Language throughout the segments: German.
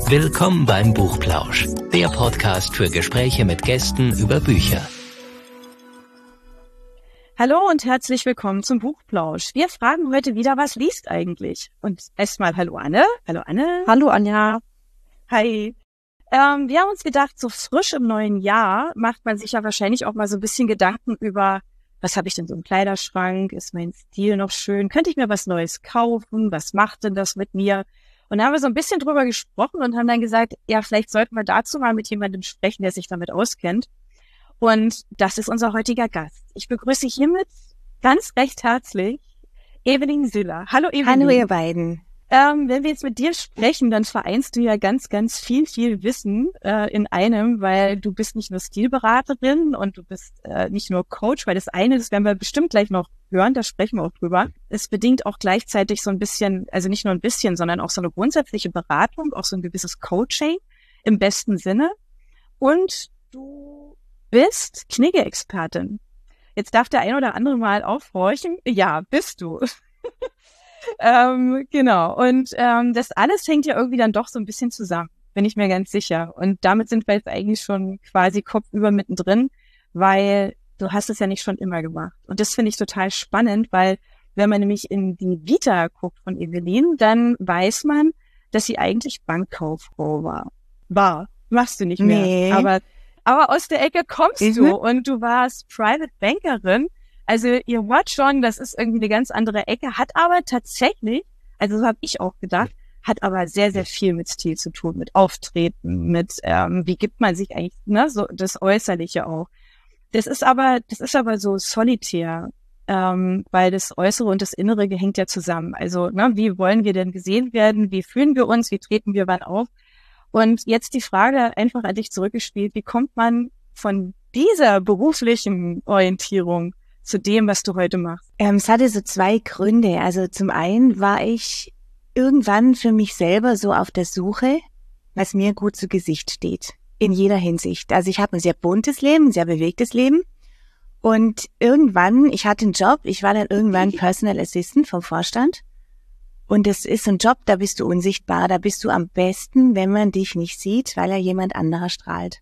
Willkommen beim Buchplausch, der Podcast für Gespräche mit Gästen über Bücher. Hallo und herzlich willkommen zum Buchplausch. Wir fragen heute wieder, was liest eigentlich? Und erstmal hallo Anne. Hallo Anne. Hallo Anja. Hi. Wir haben uns gedacht, so frisch im neuen Jahr macht man sich ja wahrscheinlich auch mal so ein bisschen Gedanken über, was habe ich denn so im Kleiderschrank? Ist mein Stil noch schön? Könnte ich mir was Neues kaufen? Was macht denn das mit mir? Und da haben wir so ein bisschen drüber gesprochen und haben dann gesagt, ja, vielleicht sollten wir dazu mal mit jemandem sprechen, der sich damit auskennt. Und das ist unser heutiger Gast. Ich begrüße hiermit ganz recht herzlich Evelyn Süller. Hallo Evelyn. Hallo ihr beiden. Wenn wir jetzt mit dir sprechen, dann vereinst du ja ganz, ganz viel Wissen in einem, weil du bist nicht nur Stilberaterin und du bist nicht nur Coach, weil das eine, das werden wir bestimmt gleich noch hören, da sprechen wir auch drüber. Es bedingt auch gleichzeitig so ein bisschen, also nicht nur ein bisschen, sondern auch so eine grundsätzliche Beratung, auch so ein gewisses Coaching im besten Sinne. Und du bist Knigge-Expertin. Jetzt darf der ein oder andere mal aufhorchen. Ja, bist du. Genau. Und das alles hängt ja irgendwie dann doch so ein bisschen zusammen, bin ich mir ganz sicher. Und damit sind wir jetzt eigentlich schon quasi kopfüber mittendrin, weil du hast es ja nicht schon immer gemacht. Und das finde ich total spannend, weil wenn man nämlich in die Vita guckt von Evelyn, dann weiß man, dass sie eigentlich Bankkauffrau war. Machst du nicht mehr. Nee. Aber aus der Ecke kommst du und du warst Private Bankerin. Also ihr wart schon, das ist irgendwie eine ganz andere Ecke, hat aber tatsächlich, also so habe ich auch gedacht, hat aber sehr, sehr viel mit Stil zu tun, mit Auftreten, mit wie gibt man sich eigentlich, ne, so das Äußerliche auch. Das ist aber so solitär, weil das Äußere und das Innere hängt ja zusammen. Also, ne, wie wollen wir denn gesehen werden? Wie fühlen wir uns? Wie treten wir wann auf? Und jetzt die Frage einfach an dich zurückgespielt, wie kommt man von dieser beruflichen Orientierung zu dem, was du heute machst? Es hatte so zwei Gründe. Also zum einen war ich irgendwann für mich selber so auf der Suche, was mir gut zu Gesicht steht. In jeder Hinsicht. Also ich habe ein sehr buntes Leben, ein sehr bewegtes Leben. Und irgendwann, ich hatte einen Job, ich war dann irgendwann Personal Assistant vom Vorstand. Und das ist so ein Job, da bist du unsichtbar, da bist du am besten, wenn man dich nicht sieht, weil ja jemand anderer strahlt.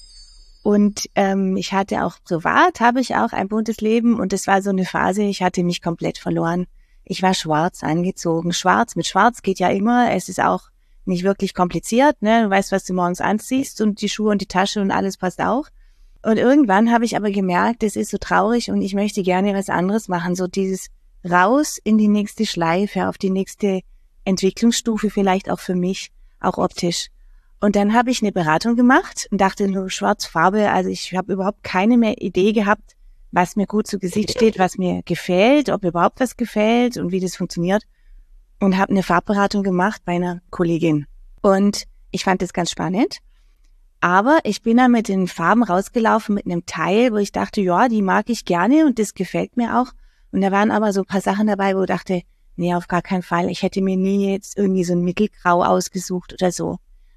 Und ich hatte auch privat, habe ich auch ein buntes Leben und es war so eine Phase, ich hatte mich komplett verloren. Ich war schwarz angezogen. Schwarz mit Schwarz geht ja immer, es ist auch nicht wirklich kompliziert, ne? Du weißt, was du morgens anziehst und die Schuhe und die Tasche und alles passt auch. Und irgendwann habe ich aber gemerkt, es ist so traurig und ich möchte gerne was anderes machen, so dieses raus in die nächste Schleife, auf die nächste Entwicklungsstufe vielleicht auch für mich, auch optisch. Und dann habe ich eine Beratung gemacht und dachte nur Schwarzfarbe, also ich habe überhaupt keine mehr Idee gehabt, was mir gut zu Gesicht steht, was mir gefällt, ob überhaupt was gefällt und wie das funktioniert. Und habe eine Farbberatung gemacht bei einer Kollegin. Und ich fand das ganz spannend. Aber ich bin dann mit den Farben rausgelaufen mit einem Teil, wo ich dachte, ja, die mag ich gerne und das gefällt mir auch. Und da waren aber so ein paar Sachen dabei, wo ich dachte, nee, auf gar keinen Fall. Ich hätte mir nie jetzt irgendwie so ein Mittelgrau ausgesucht oder so.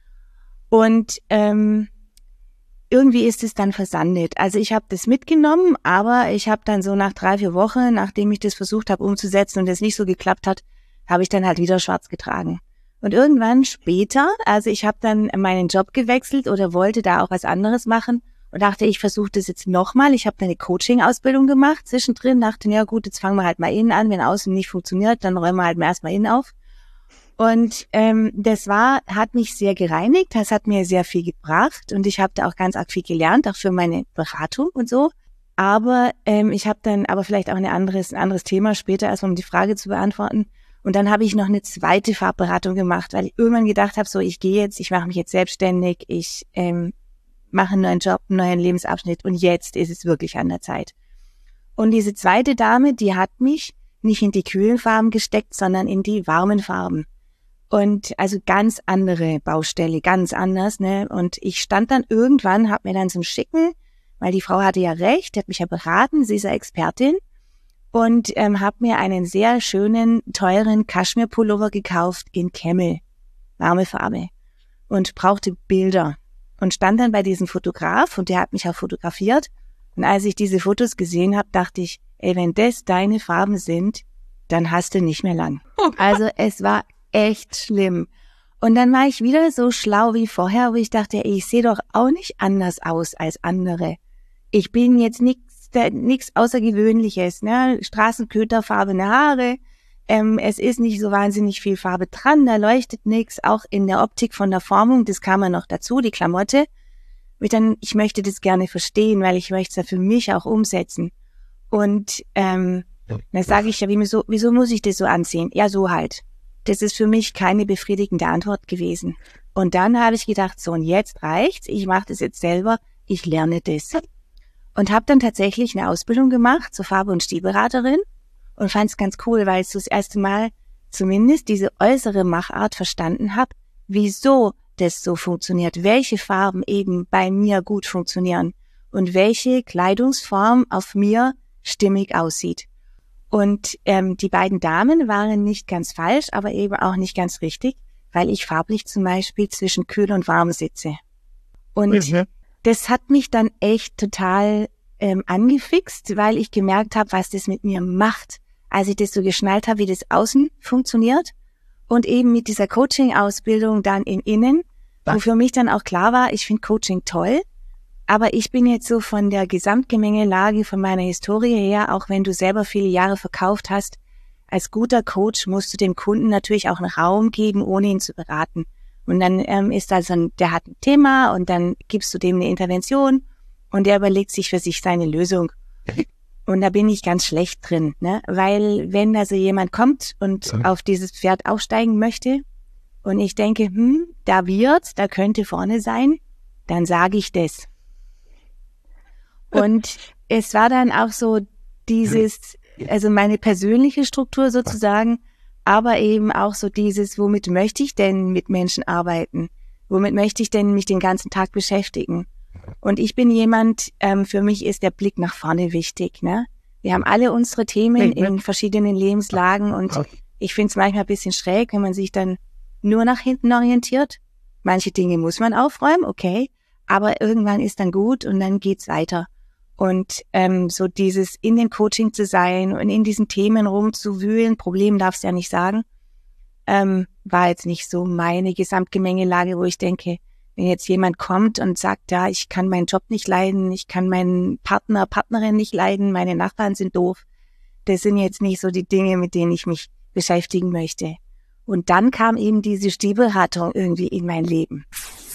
Und irgendwie ist es dann versandet. Also ich habe das mitgenommen, aber ich habe dann so nach 3-4 Wochen, nachdem ich das versucht habe umzusetzen und es nicht so geklappt hat, habe ich dann halt wieder schwarz getragen. Und irgendwann später, also ich habe dann meinen Job gewechselt oder wollte da auch was anderes machen und dachte, ich versuche das jetzt nochmal. Ich habe eine Coaching-Ausbildung gemacht zwischendrin, dachte, ja gut, jetzt fangen wir halt mal innen an. Wenn außen nicht funktioniert, dann räumen wir halt mal erstmal innen auf. Und das hat mich sehr gereinigt, das hat mir sehr viel gebracht und ich habe da auch ganz arg viel gelernt, auch für meine Beratung und so. Aber ich habe dann aber vielleicht auch ein anderes Thema später, erstmal um die Frage zu beantworten. Und dann habe ich noch eine zweite Farbberatung gemacht, weil ich irgendwann gedacht habe, so ich mache mich jetzt selbstständig, ich mache einen neuen Job, einen neuen Lebensabschnitt und jetzt ist es wirklich an der Zeit. Und diese zweite Dame, die hat mich nicht in die kühlen Farben gesteckt, sondern in die warmen Farben. Und also ganz andere Baustelle, ganz anders, ne? Und ich stand dann irgendwann, habe mir dann so einen schicken, weil die Frau hatte ja recht, die hat mich ja beraten, sie ist ja Expertin, und habe mir einen sehr schönen, teuren Kaschmir-Pullover gekauft in Camel, warme Farbe, und brauchte Bilder. Und stand dann bei diesem Fotograf und der hat mich auch fotografiert. Und als ich diese Fotos gesehen habe, dachte ich, ey, wenn das deine Farben sind, dann hast du nicht mehr lang. Also es war echt schlimm. Und dann war ich wieder so schlau wie vorher, wo ich dachte, ich sehe doch auch nicht anders aus als andere. Ich bin jetzt nichts Außergewöhnliches, ne? Straßenköterfarbene Haare. Es ist nicht so wahnsinnig viel Farbe dran, da leuchtet nichts. Auch in der Optik von der Formung, das kam ja noch dazu, die Klamotte. Ich möchte das gerne verstehen, weil ich möchte es ja für mich auch umsetzen. Und dann sage ich ja, wieso muss ich das so anziehen? Ja, so halt. Das ist für mich keine befriedigende Antwort gewesen. Und dann habe ich gedacht, so und jetzt reicht's, ich mache das jetzt selber, ich lerne das. Und habe dann tatsächlich eine Ausbildung gemacht zur Farbe- und Stilberaterin und fand es ganz cool, weil ich so das erste Mal zumindest diese äußere Machart verstanden habe, wieso das so funktioniert, welche Farben eben bei mir gut funktionieren und welche Kleidungsform auf mir stimmig aussieht. Und die beiden Damen waren nicht ganz falsch, aber eben auch nicht ganz richtig, weil ich farblich zum Beispiel zwischen kühl und warm sitze. Und das hat mich dann echt total angefixt, weil ich gemerkt habe, was das mit mir macht, als ich das so geschnallt habe, wie das außen funktioniert und eben mit dieser Coaching-Ausbildung dann im Innen, wo für mich dann auch klar war, ich finde Coaching toll, aber ich bin jetzt so von der Gesamtgemengelage, von meiner Historie her, auch wenn du selber viele Jahre verkauft hast, als guter Coach musst du dem Kunden natürlich auch einen Raum geben, ohne ihn zu beraten. Und dann ist also der hat ein Thema und dann gibst du dem eine Intervention und der überlegt sich für sich seine Lösung. Und da bin ich ganz schlecht drin, ne? Weil wenn also jemand kommt und auf dieses Pferd aufsteigen möchte und ich denke, da könnte vorne sein, dann sage ich das. Und es war dann auch so also meine persönliche Struktur sozusagen, aber eben auch so dieses, womit möchte ich denn mit Menschen arbeiten? Womit möchte ich denn mich den ganzen Tag beschäftigen? Und ich bin jemand, für mich ist der Blick nach vorne wichtig, ne? Wir haben alle unsere Themen in verschiedenen Lebenslagen und ich finde es manchmal ein bisschen schräg, wenn man sich dann nur nach hinten orientiert. Manche Dinge muss man aufräumen, okay, aber irgendwann ist dann gut und dann geht's weiter. Und so dieses in dem Coaching zu sein und in diesen Themen rumzuwühlen, Problem darfst du ja nicht sagen, war jetzt nicht so meine Gesamtgemengelage, wo ich denke, wenn jetzt jemand kommt und sagt, ja, ich kann meinen Job nicht leiden, ich kann meinen Partner, Partnerin nicht leiden, meine Nachbarn sind doof, das sind jetzt nicht so die Dinge, mit denen ich mich beschäftigen möchte. Und dann kam eben diese Stilberatung irgendwie in mein Leben.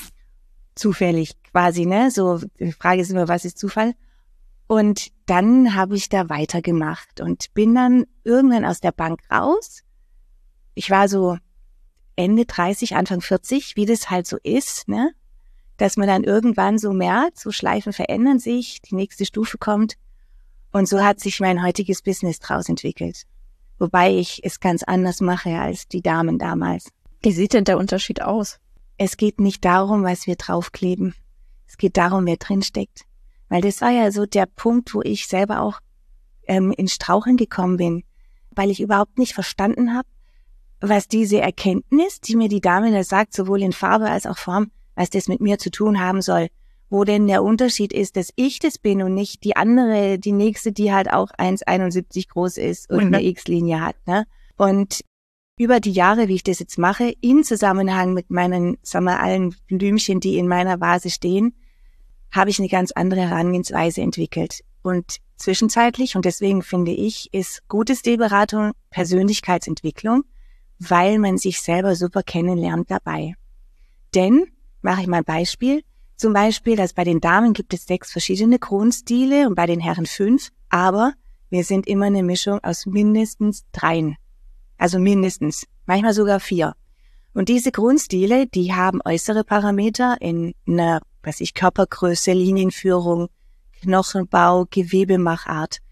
Zufällig quasi, ne? So, die Frage ist immer, was ist Zufall? Und dann habe ich da weitergemacht und bin dann irgendwann aus der Bank raus. Ich war so Ende 30, Anfang 40, wie das halt so ist, ne? Dass man dann irgendwann so merkt, so Schleifen verändern sich, die nächste Stufe kommt. Und so hat sich mein heutiges Business draus entwickelt. Wobei ich es ganz anders mache als die Damen damals. Wie sieht denn der Unterschied aus? Es geht nicht darum, was wir draufkleben. Es geht darum, wer drin steckt. Weil das war ja so der Punkt, wo ich selber auch ins Straucheln gekommen bin. Weil ich überhaupt nicht verstanden habe, was diese Erkenntnis, die mir die Dame da sagt, sowohl in Farbe als auch Form, was das mit mir zu tun haben soll. Wo denn der Unterschied ist, dass ich das bin und nicht die andere, die nächste, die halt auch 1,71 groß ist und eine X-Linie hat, ne? Und über die Jahre, wie ich das jetzt mache, in Zusammenhang mit meinen, sagen wir, allen Blümchen, die in meiner Vase stehen, habe ich eine ganz andere Herangehensweise entwickelt. Und zwischenzeitlich, und deswegen finde ich, ist gute Stilberatung Persönlichkeitsentwicklung, weil man sich selber super kennenlernt dabei. Denn, mache ich mal ein Beispiel, zum Beispiel, dass bei den Damen gibt es 6 verschiedene Kronstile und bei den Herren 5, aber wir sind immer eine Mischung aus mindestens 3. Also mindestens, manchmal sogar 4. Und diese Kronstile, die haben äußere Parameter in einer, Körpergröße, Linienführung, Knochenbau, Gewebemachart.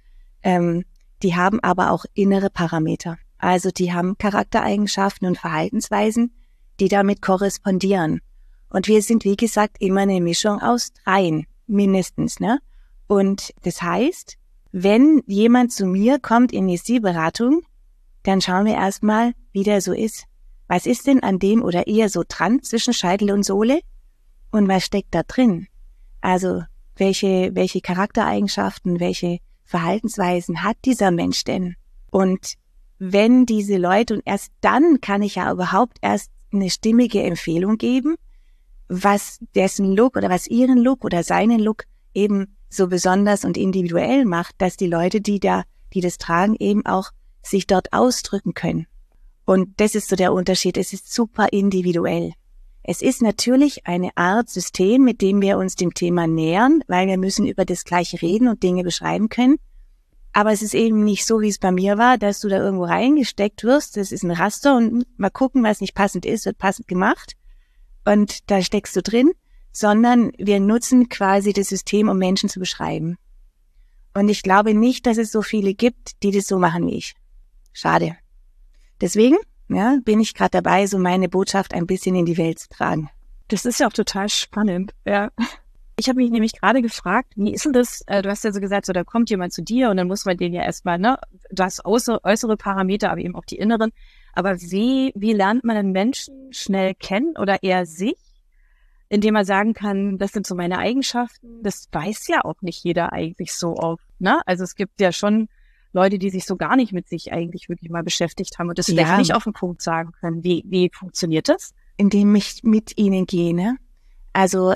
Die haben aber auch innere Parameter. Also die haben Charaktereigenschaften und Verhaltensweisen, die damit korrespondieren. Und wir sind, wie gesagt, immer eine Mischung aus 3, mindestens, ne? Und das heißt, wenn jemand zu mir kommt in die Stilberatung, dann schauen wir erstmal, wie der so ist. Was ist denn an dem oder ihr so dran zwischen Scheitel und Sohle? Und was steckt da drin? Also, welche Charaktereigenschaften, welche Verhaltensweisen hat dieser Mensch denn? Und wenn diese Leute, und erst dann kann ich ja überhaupt erst eine stimmige Empfehlung geben, was dessen Look oder was ihren Look oder seinen Look eben so besonders und individuell macht, dass die Leute, die das tragen, eben auch sich dort ausdrücken können. Und das ist so der Unterschied. Es ist super individuell. Es ist natürlich eine Art System, mit dem wir uns dem Thema nähern, weil wir müssen über das Gleiche reden und Dinge beschreiben können. Aber es ist eben nicht so, wie es bei mir war, dass du da irgendwo reingesteckt wirst. Das ist ein Raster und mal gucken, was nicht passend ist, wird passend gemacht. Und da steckst du drin, sondern wir nutzen quasi das System, um Menschen zu beschreiben. Und ich glaube nicht, dass es so viele gibt, die das so machen wie ich. Schade. Deswegen bin ich gerade dabei, so meine Botschaft ein bisschen in die Welt zu tragen. Das ist ja auch total spannend. Ja. Ich habe mich nämlich gerade gefragt, wie ist denn das, du hast ja so gesagt, so da kommt jemand zu dir und dann muss man den ja erstmal, du hast äußere Parameter, aber eben auch die inneren. Aber wie lernt man einen Menschen schnell kennen oder eher sich, indem man sagen kann, das sind so meine Eigenschaften? Das weiß ja auch nicht jeder eigentlich so oft, ne? Also es gibt ja schon Leute, die sich so gar nicht mit sich eigentlich wirklich mal beschäftigt haben und das vielleicht nicht auf den Punkt sagen können. Wie funktioniert das? Indem ich mit ihnen gehe, ne? Also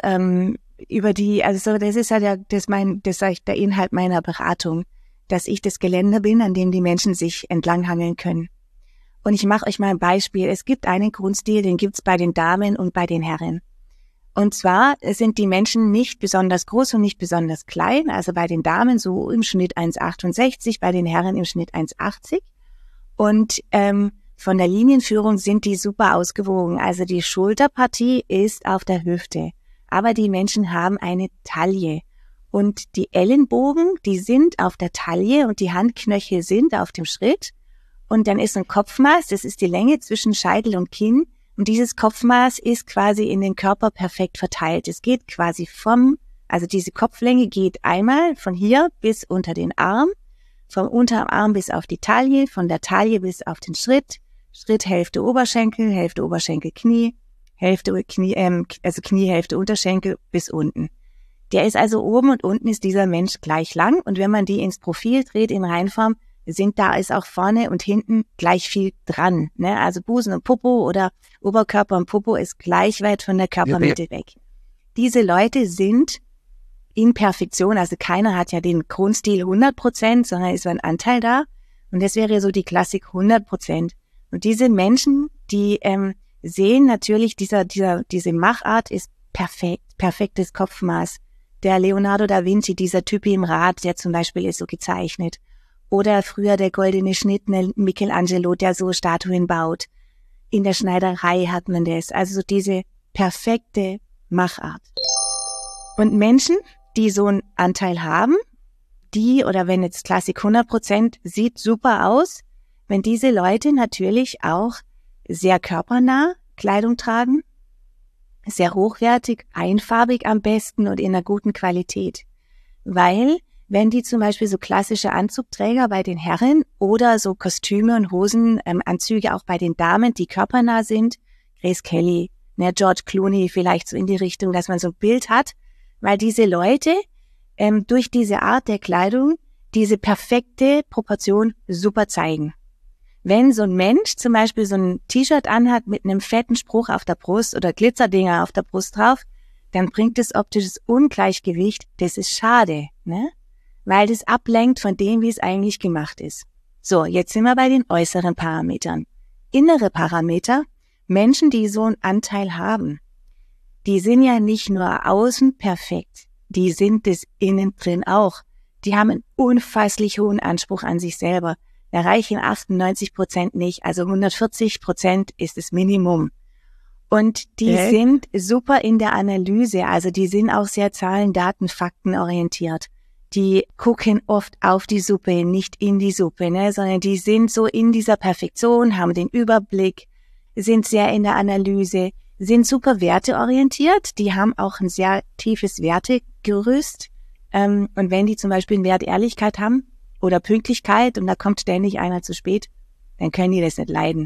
das ist halt das sage ich, der Inhalt meiner Beratung, dass ich das Geländer bin, an dem die Menschen sich entlanghangeln können. Und ich mache euch mal ein Beispiel. Es gibt einen Grundstil, den gibt's bei den Damen und bei den Herren. Und zwar sind die Menschen nicht besonders groß und nicht besonders klein, also bei den Damen so im Schnitt 1,68, bei den Herren im Schnitt 1,80. Und von der Linienführung sind die super ausgewogen. Also die Schulterpartie ist auf der Hüfte, aber die Menschen haben eine Taille. Und die Ellenbogen, die sind auf der Taille und die Handknöchel sind auf dem Schritt. Und dann ist ein Kopfmaß, das ist die Länge zwischen Scheitel und Kinn. Und dieses Kopfmaß ist quasi in den Körper perfekt verteilt. Es geht quasi also diese Kopflänge geht einmal von hier bis unter den Arm, vom Unterarm bis auf die Taille, von der Taille bis auf den Schritt, Hälfte Oberschenkel, Knie, Knie, Hälfte Unterschenkel bis unten. Der ist also oben und unten ist dieser Mensch gleich lang und wenn man die ins Profil dreht in Reihenform, da ist auch vorne und hinten gleich viel dran, ne? Also Busen und Popo oder Oberkörper und Popo ist gleich weit von der Körpermitte weg. Diese Leute sind in Perfektion, also keiner hat ja den Grundstil 100%, sondern ist ein Anteil da und das wäre so die Klassik 100%. Und diese Menschen, die sehen natürlich, diese Machart ist perfektes Kopfmaß. Der Leonardo da Vinci, dieser Typ im Rad, der zum Beispiel ist so gezeichnet. Oder früher der goldene Schnitt, Michelangelo, der so Statuen baut. In der Schneiderei hat man das. Also so diese perfekte Machart. Und Menschen, die so einen Anteil haben, oder wenn jetzt Klassik 100%, sieht super aus, wenn diese Leute natürlich auch sehr körpernah Kleidung tragen, sehr hochwertig, einfarbig am besten und in einer guten Qualität. Weil wenn die zum Beispiel so klassische Anzugträger bei den Herren oder so Kostüme und Hosenanzüge auch bei den Damen, die körpernah sind, Grace Kelly, George Clooney vielleicht so in die Richtung, dass man so ein Bild hat, weil diese Leute durch diese Art der Kleidung diese perfekte Proportion super zeigen. Wenn so ein Mensch zum Beispiel so ein T-Shirt anhat mit einem fetten Spruch auf der Brust oder Glitzerdinger auf der Brust drauf, dann bringt es optisches Ungleichgewicht. Das ist schade, ne? Weil das ablenkt von dem, wie es eigentlich gemacht ist. So, jetzt sind wir bei den äußeren Parametern. Innere Parameter, Menschen, die so einen Anteil haben, die sind ja nicht nur außen perfekt, die sind es innen drin auch. Die haben einen unfasslich hohen Anspruch an sich selber. Erreichen 98% nicht, also 140% ist das Minimum. Und die sind super in der Analyse, also die sind auch sehr Zahlen, Daten, Fakten orientiert. Die gucken oft auf die Suppe, nicht in die Suppe, ne, sondern die sind so in dieser Perfektion, haben den Überblick, sind sehr in der Analyse, sind super werteorientiert, die haben auch ein sehr tiefes Wertegerüst. Und wenn die zum Beispiel einen Wert Ehrlichkeit haben oder Pünktlichkeit und da kommt ständig einer zu spät, dann können die das nicht leiden.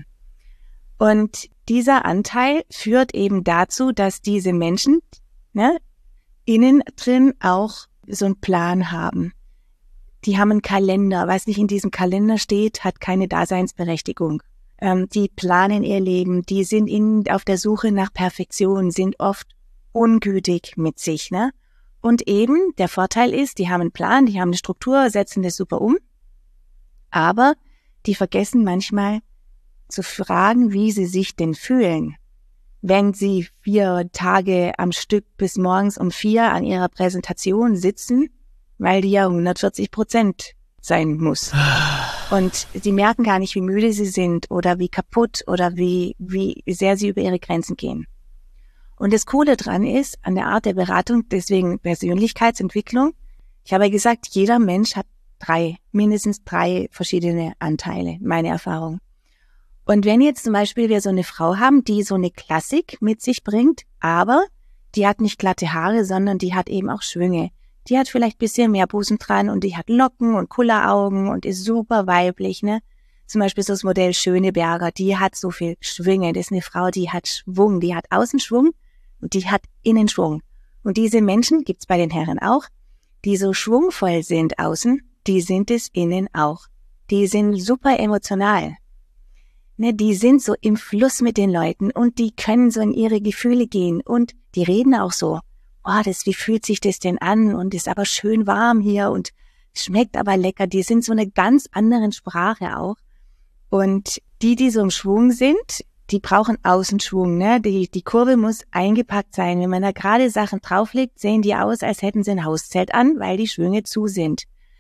Und dieser Anteil führt eben dazu, dass diese Menschen, ne, innen drin auch so einen Plan haben. Die haben einen Kalender. Was nicht in diesem Kalender steht, hat keine Daseinsberechtigung. Die planen ihr Leben, die sind auf der Suche nach Perfektion, sind oft ungütig mit sich, ne? Und eben, der Vorteil ist, die haben einen Plan, die haben eine Struktur, setzen das super um, aber die vergessen manchmal zu fragen, wie sie sich denn fühlen, wenn sie 4 Tage am Stück bis morgens um 4 an ihrer Präsentation sitzen, weil die ja 140% sein muss. Und die merken gar nicht, wie müde sie sind oder wie kaputt oder wie sehr sie über ihre Grenzen gehen. Und das Coole dran ist, an der Art der Beratung, deswegen Persönlichkeitsentwicklung, ich habe ja gesagt, jeder Mensch hat mindestens 3 verschiedene Anteile, meine Erfahrung. Und wenn jetzt zum Beispiel wir so eine Frau haben, die so eine Klassik mit sich bringt, aber die hat nicht glatte Haare, sondern die hat eben auch Schwünge. Die hat vielleicht ein bisschen mehr Busen dran und die hat Locken und Kulleraugen und ist super weiblich, ne? Zum Beispiel so das Modell Schöneberger, die hat so viel Schwünge. Das ist eine Frau, die hat Schwung, die hat Außenschwung und die hat Innenschwung. Und diese Menschen gibt's bei den Herren auch, die so schwungvoll sind außen, die sind es innen auch. Die sind super emotional. Ne, die sind so im Fluss mit den Leuten und die können so in ihre Gefühle gehen und die reden auch so. Oh, wie fühlt sich das denn an? Und ist aber schön warm hier und schmeckt aber lecker. Die sind so eine ganz anderen Sprache auch. Und die so im Schwung sind, die brauchen Außenschwung, ne? Die Kurve muss eingepackt sein. Wenn man da gerade Sachen drauflegt, sehen die aus, als hätten sie ein Hauszelt an, weil die Schwünge zu sind.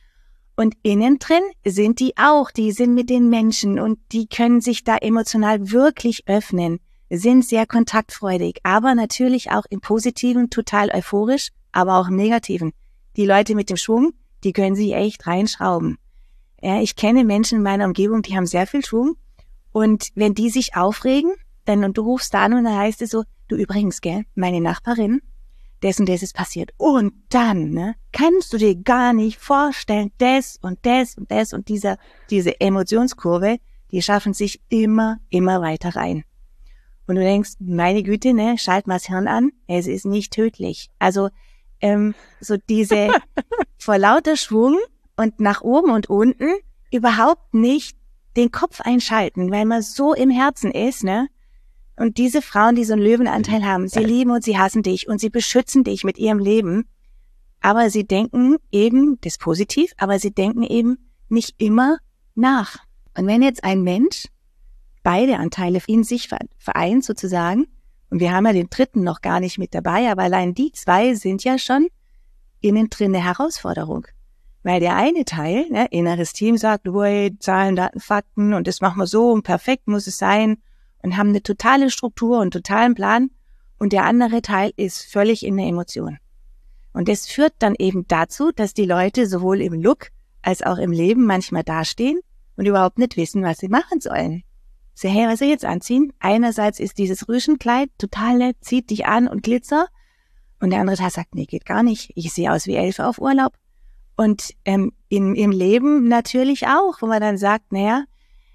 Und innen drin sind die auch, die sind mit den Menschen und die können sich da emotional wirklich öffnen, sind sehr kontaktfreudig, aber natürlich auch im Positiven total euphorisch, aber auch im Negativen. Die Leute mit dem Schwung, die können sich echt reinschrauben. Ja, ich kenne Menschen in meiner Umgebung, die haben sehr viel Schwung und wenn die sich aufregen, und du rufst da an und dann heißt es so, du übrigens, gell, meine Nachbarin, das und das ist passiert. Und dann, ne, kannst du dir gar nicht vorstellen, das und das und das und diese Emotionskurve, die schaffen sich immer weiter rein. Und du denkst, meine Güte, ne, schalt mal das Hirn an, es ist nicht tödlich. Also, so diese vor lauter Schwung und nach oben und unten überhaupt nicht den Kopf einschalten, weil man so im Herzen ist, ne? Und diese Frauen, die so einen Löwenanteil haben, sie lieben und sie hassen dich und sie beschützen dich mit ihrem Leben. Aber sie denken eben, das ist positiv, aber sie denken eben nicht immer nach. Und wenn jetzt ein Mensch beide Anteile in sich vereint sozusagen, und wir haben ja den dritten noch gar nicht mit dabei, aber allein die 2 sind ja schon innen drin eine Herausforderung. Weil der eine Teil, ne, inneres Team sagt, Zahlen, Daten, Fakten und das machen wir so und perfekt muss es sein, und haben eine totale Struktur und totalen Plan und der andere Teil ist völlig in der Emotion. Und das führt dann eben dazu, dass die Leute sowohl im Look als auch im Leben manchmal dastehen und überhaupt nicht wissen, was sie machen sollen. So, hey, was soll ich jetzt anziehen? Einerseits ist dieses Rüschenkleid total nett, zieht dich an und Glitzer und der andere Teil sagt, nee, geht gar nicht, ich sehe aus wie Elfe auf Urlaub. Und im Leben natürlich auch, wo man dann sagt, naja,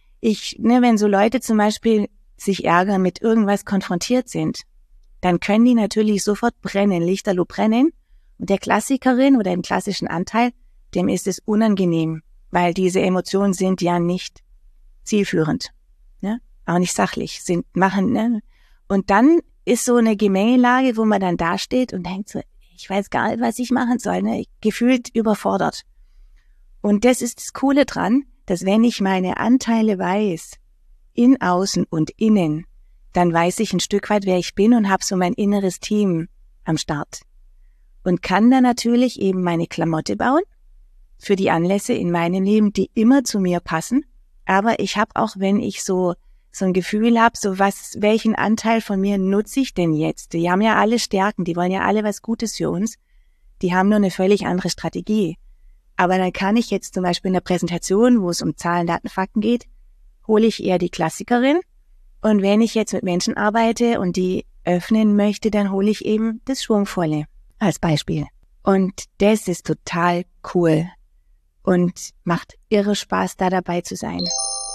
wenn so Leute zum Beispiel sich ärgern, mit irgendwas konfrontiert sind, dann können die natürlich sofort brennen, lichterloh brennen. Und der Klassikerin oder dem klassischen Anteil, dem ist es unangenehm, weil diese Emotionen sind ja nicht zielführend, ne? Auch nicht sachlich, ne? Und dann ist so eine Gemengelage, wo man dann dasteht und denkt so, ich weiß gar nicht, was ich machen soll, ne? Gefühlt überfordert. Und das ist das Coole dran, dass wenn ich meine Anteile weiß, in Außen und Innen, dann weiß ich ein Stück weit, wer ich bin und habe so mein inneres Team am Start. Und kann dann natürlich eben meine Klamotte bauen für die Anlässe in meinem Leben, die immer zu mir passen. Aber ich habe auch, wenn ich so ein Gefühl habe, welchen Anteil von mir nutze ich denn jetzt? Die haben ja alle Stärken, die wollen ja alle was Gutes für uns. Die haben nur eine völlig andere Strategie. Aber dann kann ich jetzt zum Beispiel in der Präsentation, wo es um Zahlen, Daten, Fakten geht, hole ich eher die Klassikerin. Und wenn ich jetzt mit Menschen arbeite und die öffnen möchte, dann hole ich eben das Schwungvolle als Beispiel. Und das ist total cool und macht irre Spaß, da dabei zu sein.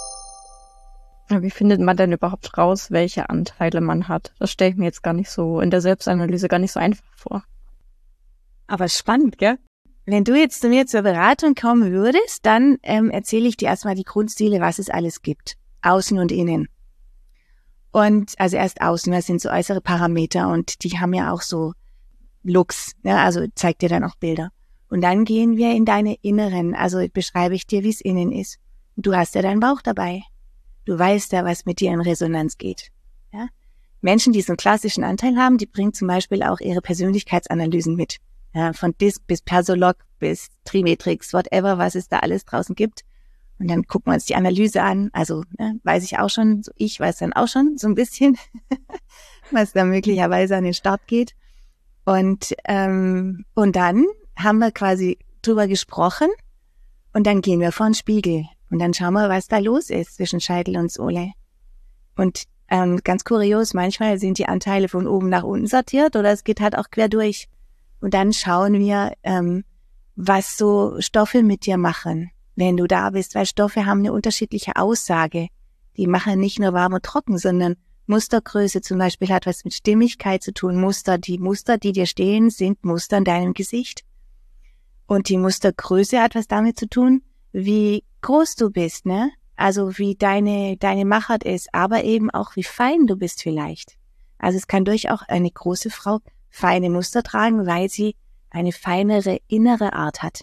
Wie findet man denn überhaupt raus, welche Anteile man hat? Das stelle ich mir jetzt gar nicht so in der Selbstanalyse gar nicht so einfach vor. Aber spannend, gell? Wenn du jetzt zu mir zur Beratung kommen würdest, dann erzähle ich dir erstmal die Grundstile, was es alles gibt. außen und innen. Und also erst außen, das sind so äußere Parameter und die haben ja auch so Looks, ne? Also zeigt dir dann auch Bilder. Und dann gehen wir in deine Inneren, also beschreibe ich dir, wie es innen ist. Und du hast ja deinen Bauch dabei. Du weißt ja, was mit dir in Resonanz geht. Ja? Menschen, die so einen klassischen Anteil haben, die bringen zum Beispiel auch ihre Persönlichkeitsanalysen mit. Ja, von DISC bis Persolog bis Trimetrix, whatever, was es da alles draußen gibt. Und dann gucken wir uns die Analyse an. Also weiß ich auch schon, ich weiß dann auch schon so ein bisschen, was da möglicherweise an den Start geht. Und dann haben wir quasi drüber gesprochen und dann gehen wir vor den Spiegel und dann schauen wir, was da los ist zwischen Scheitel und Sohle. Und ganz kurios, manchmal sind die Anteile von oben nach unten sortiert oder es geht halt auch quer durch. Und dann schauen wir, was so Stoffe mit dir machen, wenn du da bist, weil Stoffe haben eine unterschiedliche Aussage. Die machen nicht nur warm und trocken, sondern Mustergröße zum Beispiel hat was mit Stimmigkeit zu tun. Die Muster, die dir stehen, sind Muster in deinem Gesicht. Und die Mustergröße hat was damit zu tun, wie groß du bist, ne? Also wie deine Machart ist, aber eben auch wie fein du bist vielleicht. Also es kann durchaus auch eine große Frau feine Muster tragen, weil sie eine feinere innere Art hat.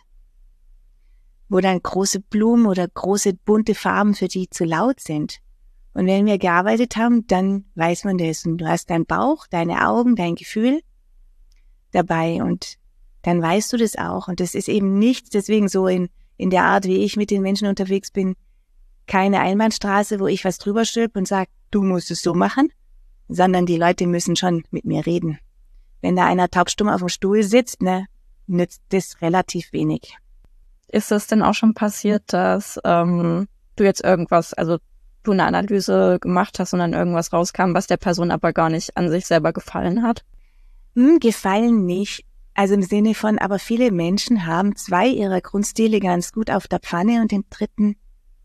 Wo dann große Blumen oder große bunte Farben für die zu laut sind. Und wenn wir gearbeitet haben, dann weiß man das. Und du hast deinen Bauch, deine Augen, dein Gefühl dabei und dann weißt du das auch. Und das ist eben nichts, deswegen so in der Art, wie ich mit den Menschen unterwegs bin, keine Einbahnstraße, wo ich was drüber stülpe und sage, du musst es so machen, sondern die Leute müssen schon mit mir reden. Wenn da einer taubstumm auf dem Stuhl sitzt, nützt das relativ wenig. Ist das denn auch schon passiert, dass du jetzt irgendwas, also du eine Analyse gemacht hast und dann irgendwas rauskam, was der Person aber gar nicht an sich selber gefallen hat? Gefallen nicht. Also im Sinne von, aber viele Menschen haben 2 ihrer Grundstile ganz gut auf der Pfanne und den 3.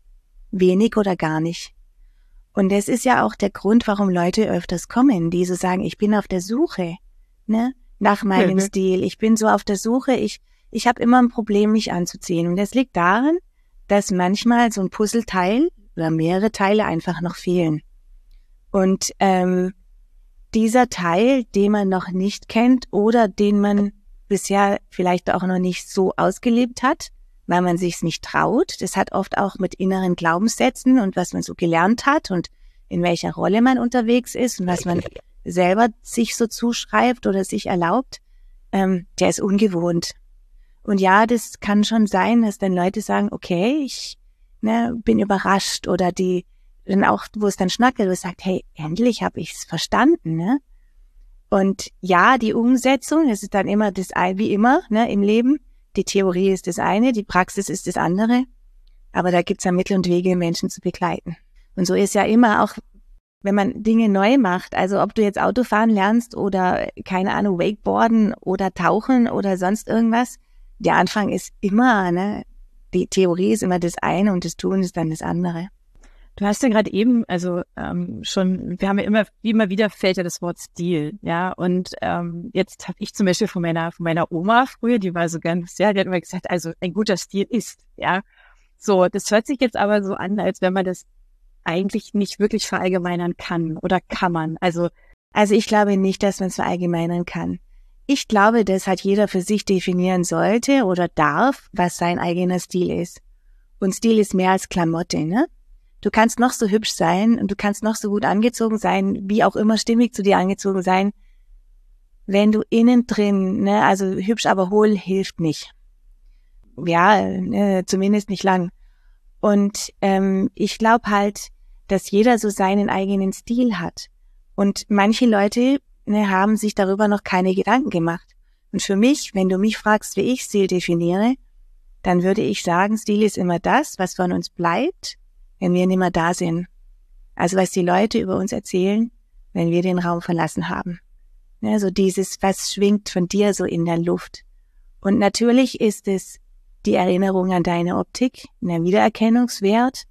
wenig oder gar nicht. Und das ist ja auch der Grund, warum Leute öfters kommen, die so sagen, ich bin auf der Suche, ne, nach meinem Stil. Ich bin so auf der Suche, ich habe immer ein Problem, mich anzuziehen. Und das liegt daran, dass manchmal so ein Puzzleteil oder mehrere Teile einfach noch fehlen. Und dieser Teil, den man noch nicht kennt oder den man bisher vielleicht auch noch nicht so ausgelebt hat, weil man sich's nicht traut, das hat oft auch mit inneren Glaubenssätzen und was man so gelernt hat und in welcher Rolle man unterwegs ist und was man selber sich so zuschreibt oder sich erlaubt, der ist ungewohnt. Und ja, das kann schon sein, dass dann Leute sagen, okay, ich bin überrascht oder die dann auch, wo es dann schnackelt, wo es sagt, hey, endlich habe ich es verstanden, ne? Und ja, die Umsetzung, das ist dann immer das, wie immer, ne, im Leben. Die Theorie ist das eine, die Praxis ist das andere. Aber da gibt's ja Mittel und Wege, Menschen zu begleiten. Und so ist ja immer auch, wenn man Dinge neu macht, also ob du jetzt Autofahren lernst oder, keine Ahnung, Wakeboarden oder Tauchen oder sonst irgendwas, der Anfang ist immer, ne, die Theorie ist immer das eine und das Tun ist dann das andere. Du hast ja gerade eben, also schon, wir haben ja immer wieder fällt ja das Wort Stil, ja, und jetzt habe ich zum Beispiel von meiner Oma früher, die war so ganz, ja, die hat immer gesagt, also ein guter Stil ist, ja, so, das hört sich jetzt aber so an, als wenn man das eigentlich nicht wirklich verallgemeinern kann oder kann man, also ich glaube nicht, dass man es verallgemeinern kann. Ich glaube, dass halt jeder für sich definieren sollte oder darf, was sein eigener Stil ist. Und Stil ist mehr als Klamotte, ne? Du kannst noch so hübsch sein und du kannst noch so gut angezogen sein, wie auch immer stimmig zu dir angezogen sein. Wenn du innen drin, ne, also hübsch aber hohl hilft nicht. Ja, zumindest nicht lang. Und ich glaube halt, dass jeder so seinen eigenen Stil hat. Und manche Leute haben sich darüber noch keine Gedanken gemacht. Und für mich, wenn du mich fragst, wie ich Stil definiere, dann würde ich sagen, Stil ist immer das, was von uns bleibt, wenn wir nicht mehr da sind. Also was die Leute über uns erzählen, wenn wir den Raum verlassen haben. Ja, so dieses, was schwingt von dir so in der Luft. Und natürlich ist es die Erinnerung an deine Optik, der Wiedererkennungswert,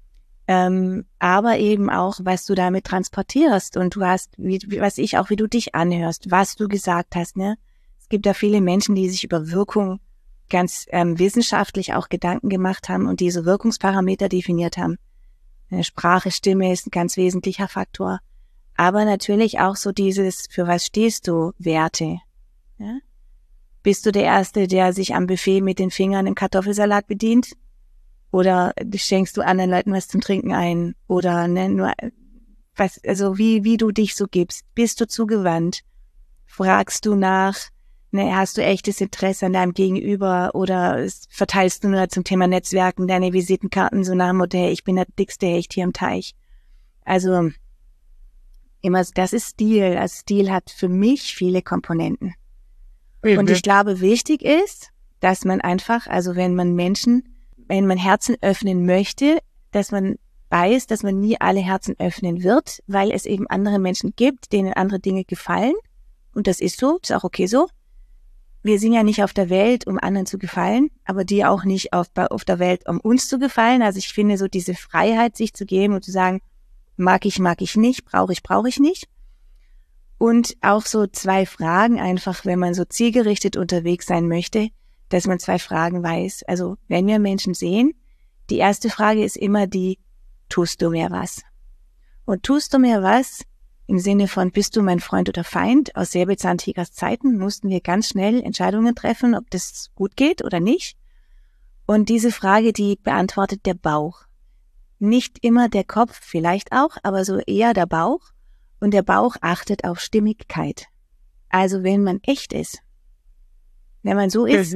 aber eben auch, was du damit transportierst. Und du hast, wie du dich anhörst, was du gesagt hast. Ne? Es gibt da viele Menschen, die sich über Wirkung ganz wissenschaftlich auch Gedanken gemacht haben und diese Wirkungsparameter definiert haben. Sprache, Stimme ist ein ganz wesentlicher Faktor. Aber natürlich auch so dieses, für was stehst du, Werte. Ja? Bist du der Erste, der sich am Buffet mit den Fingern im Kartoffelsalat bedient? Oder schenkst du anderen Leuten was zum Trinken ein? Oder nur was, also wie du dich so gibst. Bist du zugewandt? Fragst du nach? Hast du echtes Interesse an deinem Gegenüber? Oder verteilst du nur zum Thema Netzwerken deine Visitenkarten so nach dem Motto, hey, ich bin der dickste Hecht hier am Teich? Also immer, das ist Stil. Also Stil hat für mich viele Komponenten. Und ich glaube, wichtig ist, dass man einfach, also wenn man Herzen öffnen möchte, dass man weiß, dass man nie alle Herzen öffnen wird, weil es eben andere Menschen gibt, denen andere Dinge gefallen. Und das ist so, ist auch okay so. Wir sind ja nicht auf der Welt, um anderen zu gefallen, aber die auch nicht auf der Welt, um uns zu gefallen. Also ich finde so diese Freiheit, sich zu geben und zu sagen, mag ich nicht, brauche ich nicht. Und auch so 2 Fragen einfach, wenn man so zielgerichtet unterwegs sein möchte, dass man 2 Fragen weiß. Also wenn wir Menschen sehen, die erste Frage ist immer die, tust du mir was? Und tust du mir was im Sinne von, bist du mein Freund oder Feind? Aus Säbelzahntigers Zeiten mussten wir ganz schnell Entscheidungen treffen, ob das gut geht oder nicht. Und diese Frage, die beantwortet der Bauch. Nicht immer der Kopf, vielleicht auch, aber so eher der Bauch. Und der Bauch achtet auf Stimmigkeit. Also wenn man echt ist, wenn man so ist,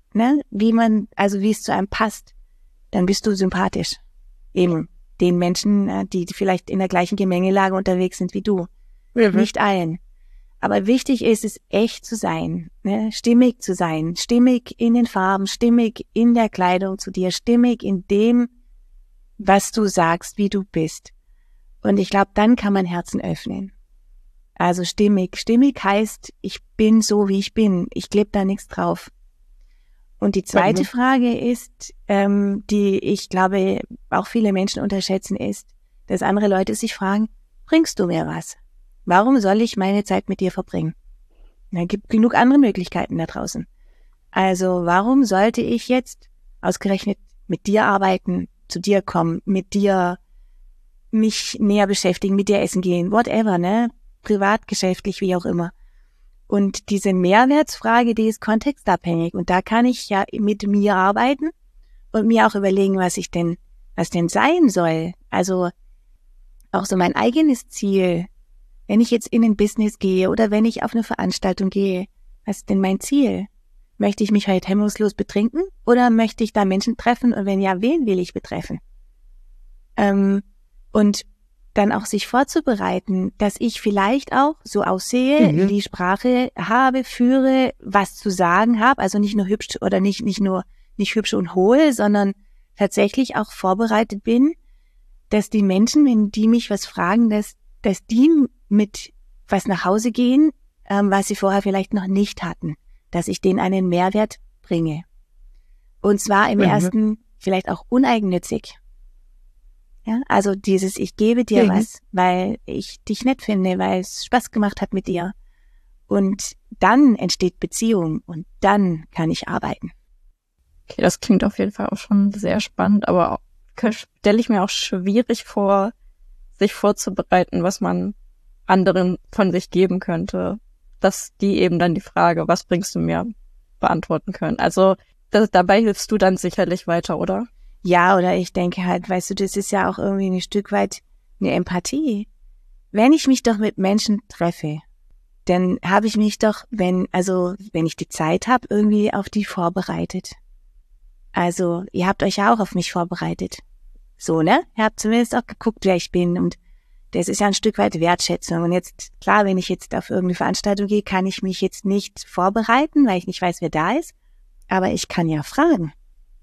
wie es zu einem passt, dann bist du sympathisch. Eben den Menschen, die vielleicht in der gleichen Gemengelage unterwegs sind wie du. Nicht allen. Aber wichtig ist es, echt zu sein, stimmig zu sein, stimmig in den Farben, stimmig in der Kleidung zu dir, stimmig in dem, was du sagst, wie du bist. Und ich glaube, dann kann man Herzen öffnen. Also stimmig. Stimmig heißt, ich bin so, wie ich bin. Ich klebe da nichts drauf. Und die zweite Frage ist, die ich glaube, auch viele Menschen unterschätzen, ist, dass andere Leute sich fragen, bringst du mir was? Warum soll ich meine Zeit mit dir verbringen? Es gibt genug andere Möglichkeiten da draußen. Also warum sollte ich jetzt ausgerechnet mit dir arbeiten, zu dir kommen, mit dir mich näher beschäftigen, mit dir essen gehen, whatever, privat, geschäftlich, wie auch immer. Und diese Mehrwertsfrage, die ist kontextabhängig. Und da kann ich ja mit mir arbeiten und mir auch überlegen, was denn sein soll. Also auch so mein eigenes Ziel, wenn ich jetzt in ein Business gehe oder wenn ich auf eine Veranstaltung gehe, was ist denn mein Ziel? Möchte ich mich halt hemmungslos betrinken oder möchte ich da Menschen treffen? Und wenn ja, wen will ich betreffen? Und dann auch sich vorzubereiten, dass ich vielleicht auch so aussehe, die Sprache habe, führe, was zu sagen habe, also nicht nur hübsch oder nicht hübsch und hohl, sondern tatsächlich auch vorbereitet bin, dass die Menschen, wenn die mich was fragen, dass die mit was nach Hause gehen, was sie vorher vielleicht noch nicht hatten, dass ich denen einen Mehrwert bringe. Und zwar im ersten vielleicht auch uneigennützig. Ja, also dieses, ich gebe dir was, weil ich dich nett finde, weil es Spaß gemacht hat mit dir. Und dann entsteht Beziehung und dann kann ich arbeiten. Okay, das klingt auf jeden Fall auch schon sehr spannend, aber stelle ich mir auch schwierig vor, sich vorzubereiten, was man anderen von sich geben könnte, dass die eben dann die Frage, was bringst du mir, beantworten können. Also dabei hilfst du dann sicherlich weiter, oder? Ja, oder ich denke halt, weißt du, das ist ja auch irgendwie ein Stück weit eine Empathie. Wenn ich mich doch mit Menschen treffe, dann habe ich mich doch, wenn ich die Zeit habe, irgendwie auf die vorbereitet. Also, ihr habt euch ja auch auf mich vorbereitet. So, Ihr habt zumindest auch geguckt, wer ich bin und das ist ja ein Stück weit Wertschätzung. Und jetzt, klar, wenn ich jetzt auf irgendeine Veranstaltung gehe, kann ich mich jetzt nicht vorbereiten, weil ich nicht weiß, wer da ist. Aber ich kann ja fragen.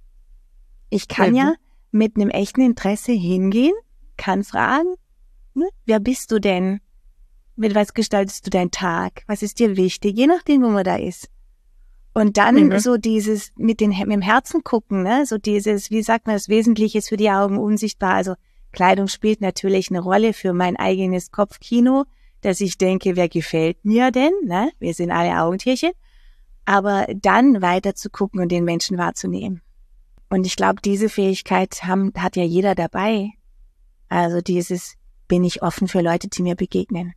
Ich kann ja mit einem echten Interesse hingehen, kann fragen, wer bist du denn? Mit was gestaltest du deinen Tag? Was ist dir wichtig? Je nachdem, wo man da ist. Und dann so dieses mit dem Herzen gucken, so dieses, wie sagt man, das Wesentliche ist für die Augen unsichtbar. Also Kleidung spielt natürlich eine Rolle für mein eigenes Kopfkino, dass ich denke, wer gefällt mir denn? Wir sind alle Augentierchen. Aber dann weiter zu gucken und den Menschen wahrzunehmen. Und ich glaube, diese Fähigkeit hat ja jeder dabei. Also bin ich offen für Leute, die mir begegnen.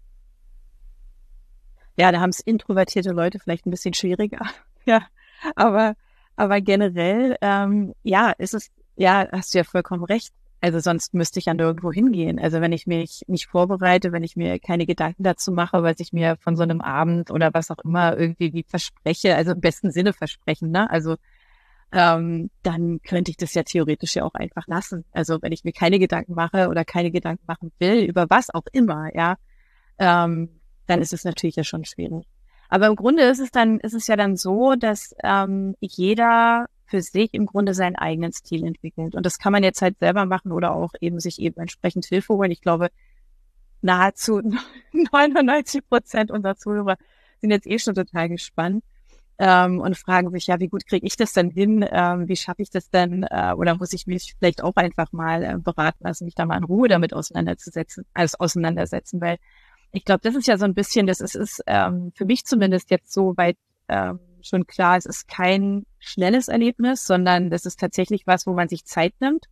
Ja, da haben es introvertierte Leute vielleicht ein bisschen schwieriger. Ja, aber generell, hast du ja vollkommen recht. Also sonst müsste ich ja nirgendwo hingehen. Also wenn ich mich nicht vorbereite, wenn ich mir keine Gedanken dazu mache, was ich mir von so einem Abend oder was auch immer irgendwie wie verspreche, also im besten Sinne versprechen, ne? Also dann könnte ich das ja theoretisch ja auch einfach lassen. Also wenn ich mir keine Gedanken mache oder keine Gedanken machen will, über was auch immer, ja, dann ist es natürlich ja schon schwierig. Aber im Grunde ist es ja dann so, dass jeder für sich im Grunde seinen eigenen Stil entwickelt. Und das kann man jetzt halt selber machen oder auch eben sich eben entsprechend Hilfe holen. Ich glaube, nahezu 99% unserer Zuhörer sind jetzt schon total gespannt und fragen sich, ja, wie gut kriege ich das denn hin? Wie schaffe ich das denn? Oder muss ich mich vielleicht auch einfach mal beraten lassen, mich da mal in Ruhe damit auseinandersetzen, weil ich glaube, das ist ja so ein bisschen, das ist für mich zumindest jetzt so weit schon klar, es ist kein schnelles Erlebnis, sondern das ist tatsächlich was, wo man sich Zeit nimmt,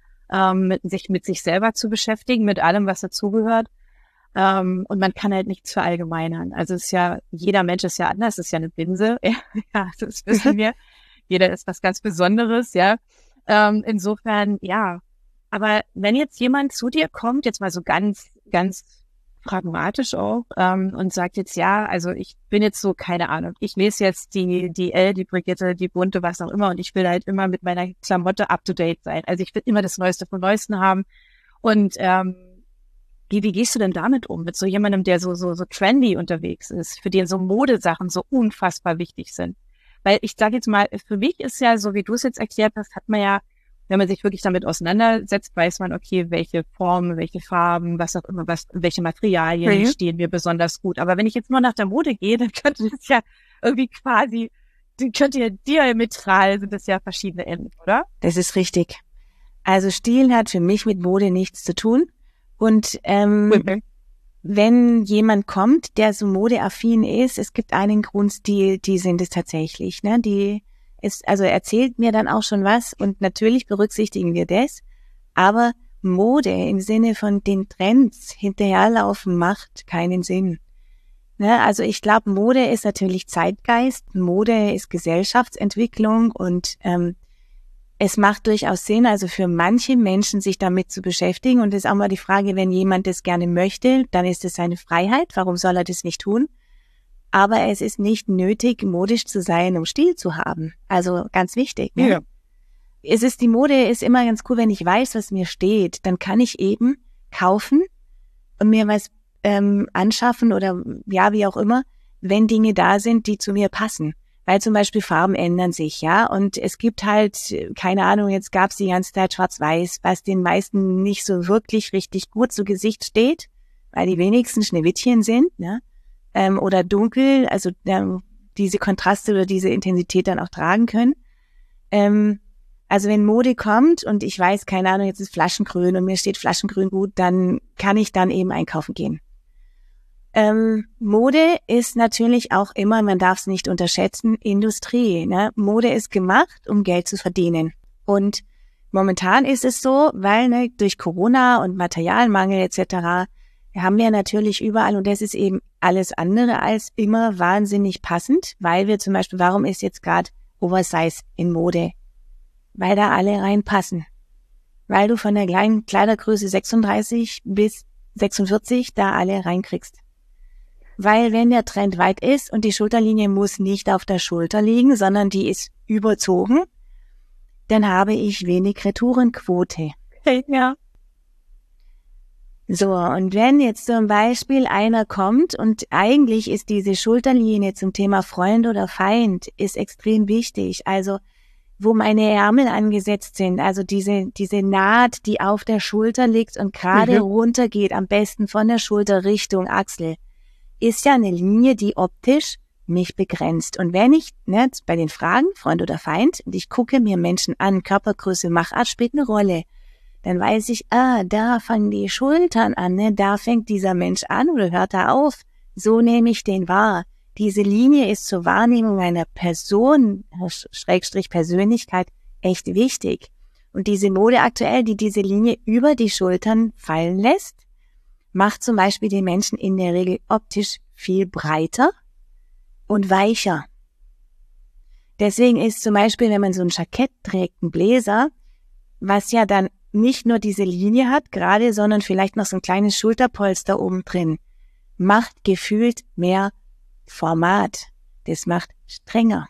mit sich selber zu beschäftigen, mit allem, was dazugehört. Und man kann halt nichts verallgemeinern. Also es ist ja, jeder Mensch ist ja anders, es ist ja eine Binse, ja, das wissen wir. Jeder ist was ganz Besonderes, ja. Insofern, ja. Aber wenn jetzt jemand zu dir kommt, jetzt mal so ganz, ganz pragmatisch auch, und sagt jetzt, ja, also ich bin jetzt so, keine Ahnung, ich lese jetzt die Elle, die Brigitte, die Bunte, was auch immer, und ich will halt immer mit meiner Klamotte up to date sein. Also ich will immer das Neueste vom Neuesten haben. Und wie gehst du denn damit um? Mit so jemandem, der so trendy unterwegs ist, für den so Modesachen so unfassbar wichtig sind. Weil ich sage jetzt mal, für mich ist ja, so wie du es jetzt erklärt hast, hat man ja, wenn man sich wirklich damit auseinandersetzt, weiß man, okay, welche Formen, welche Farben, was auch immer, welche Materialien stehen mir besonders gut. Aber wenn ich jetzt nur nach der Mode gehe, dann könnte das ja irgendwie quasi, könnte ja diametral, sind das ja verschiedene Enden, oder? Das ist richtig. Also Stil hat für mich mit Mode nichts zu tun. Und wenn jemand kommt, der so modeaffin ist, es gibt einen Grundstil, die sind es tatsächlich, ne? Also erzählt mir dann auch schon was und natürlich berücksichtigen wir das, aber Mode im Sinne von den Trends hinterherlaufen macht keinen Sinn. Ne? Also ich glaube, Mode ist natürlich Zeitgeist, Mode ist Gesellschaftsentwicklung und es macht durchaus Sinn, also für manche Menschen sich damit zu beschäftigen und das ist auch mal die Frage, wenn jemand das gerne möchte, dann ist es seine Freiheit, warum soll er das nicht tun? Aber es ist nicht nötig, modisch zu sein, um Stil zu haben. Also ganz wichtig. Ne? Ja. Die Mode ist immer ganz cool, wenn ich weiß, was mir steht. Dann kann ich eben kaufen und mir was anschaffen oder ja, wie auch immer, wenn Dinge da sind, die zu mir passen. Weil zum Beispiel Farben ändern sich, ja. Und es gibt halt, keine Ahnung, jetzt gab's die ganze Zeit Schwarz-Weiß, was den meisten nicht so wirklich richtig gut zu Gesicht steht, weil die wenigsten Schneewittchen sind, ne? Oder dunkel, also diese Kontraste oder diese Intensität dann auch tragen können. Also wenn Mode kommt und ich weiß, keine Ahnung, jetzt ist Flaschengrün und mir steht Flaschengrün gut, dann kann ich dann eben einkaufen gehen. Mode ist natürlich auch immer, man darf es nicht unterschätzen, Industrie. Ne? Mode ist gemacht, um Geld zu verdienen. Und momentan ist es so, weil durch Corona und Materialmangel etc., haben wir natürlich überall, und das ist eben alles andere als immer wahnsinnig passend, weil wir zum Beispiel, warum ist jetzt gerade Oversize in Mode? Weil da alle reinpassen. Weil du von der kleinen Kleidergröße 36 bis 46 da alle reinkriegst. Weil wenn der Trend weit ist und die Schulterlinie muss nicht auf der Schulter liegen, sondern die ist überzogen, dann habe ich wenig Retourenquote. Ja. So, und wenn jetzt zum Beispiel einer kommt und eigentlich ist diese Schulterlinie zum Thema Freund oder Feind ist extrem wichtig, also wo meine Ärmel angesetzt sind, also diese Naht, die auf der Schulter liegt und gerade runtergeht, am besten von der Schulter Richtung Achsel, ist ja eine Linie, die optisch mich begrenzt. Und wenn ich, bei den Fragen, Freund oder Feind, und ich gucke mir Menschen an, Körpergröße, Machart spielt eine Rolle, dann weiß ich, da fangen die Schultern an, da fängt dieser Mensch an oder hört er auf. So nehme ich den wahr. Diese Linie ist zur Wahrnehmung einer Person, Schrägstrich Persönlichkeit, echt wichtig. Und diese Mode aktuell, die diese Linie über die Schultern fallen lässt, macht zum Beispiel den Menschen in der Regel optisch viel breiter und weicher. Deswegen ist zum Beispiel, wenn man so ein Jackett trägt, ein Bläser, was ja dann nicht nur diese Linie hat gerade, sondern vielleicht noch so ein kleines Schulterpolster oben drin, macht gefühlt mehr Format. Das macht strenger.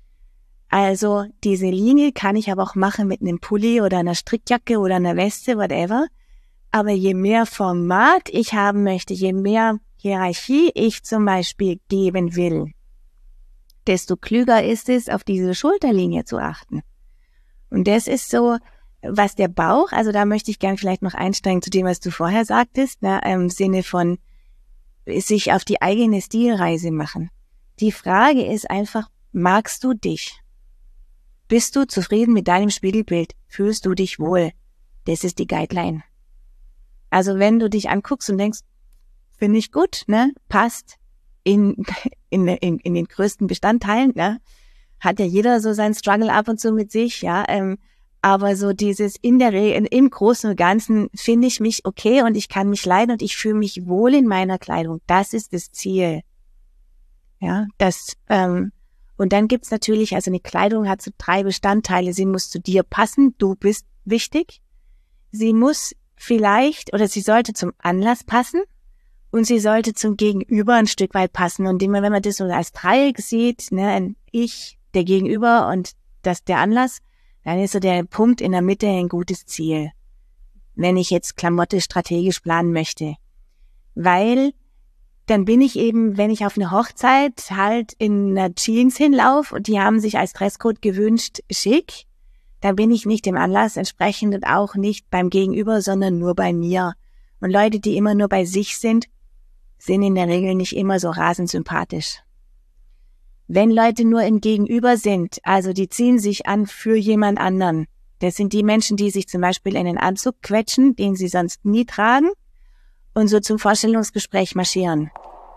Also diese Linie kann ich aber auch machen mit einem Pulli oder einer Strickjacke oder einer Weste, whatever. Aber je mehr Format ich haben möchte, je mehr Hierarchie ich zum Beispiel geben will, desto klüger ist es, auf diese Schulterlinie zu achten. Und das ist so, was der Bauch, also da möchte ich gern vielleicht noch einsteigen zu dem, was du vorher sagtest, im Sinne von sich auf die eigene Stilreise machen. Die Frage ist einfach, magst du dich? Bist du zufrieden mit deinem Spiegelbild? Fühlst du dich wohl? Das ist die Guideline. Also wenn du dich anguckst und denkst, finde ich gut, ne, passt in den größten Bestandteilen, ne, hat ja jeder so seinen Struggle ab und zu mit sich, ja, aber so dieses in der Regel, im Großen und Ganzen finde ich mich okay und ich kann mich leiden und ich fühle mich wohl in meiner Kleidung. Das ist das Ziel. Ja, und dann gibt's natürlich, also eine Kleidung hat so 3 Bestandteile. Sie muss zu dir passen, du bist wichtig. Sie muss vielleicht oder sie sollte zum Anlass passen und sie sollte zum Gegenüber ein Stück weit passen. Und immer, wenn man das so als Dreieck sieht, ne, ein Ich, der Gegenüber und das der Anlass, dann ist so der Punkt in der Mitte ein gutes Ziel, wenn ich jetzt Klamotte strategisch planen möchte. Weil dann bin ich eben, wenn ich auf eine Hochzeit halt in einer Jeans hinlaufe und die haben sich als Dresscode gewünscht, schick, dann bin ich nicht dem Anlass entsprechend und auch nicht beim Gegenüber, sondern nur bei mir. Und Leute, die immer nur bei sich sind in der Regel nicht immer so rasend sympathisch. Wenn Leute nur im Gegenüber sind, also die ziehen sich an für jemand anderen, das sind die Menschen, die sich zum Beispiel in den Anzug quetschen, den sie sonst nie tragen, und so zum Vorstellungsgespräch marschieren.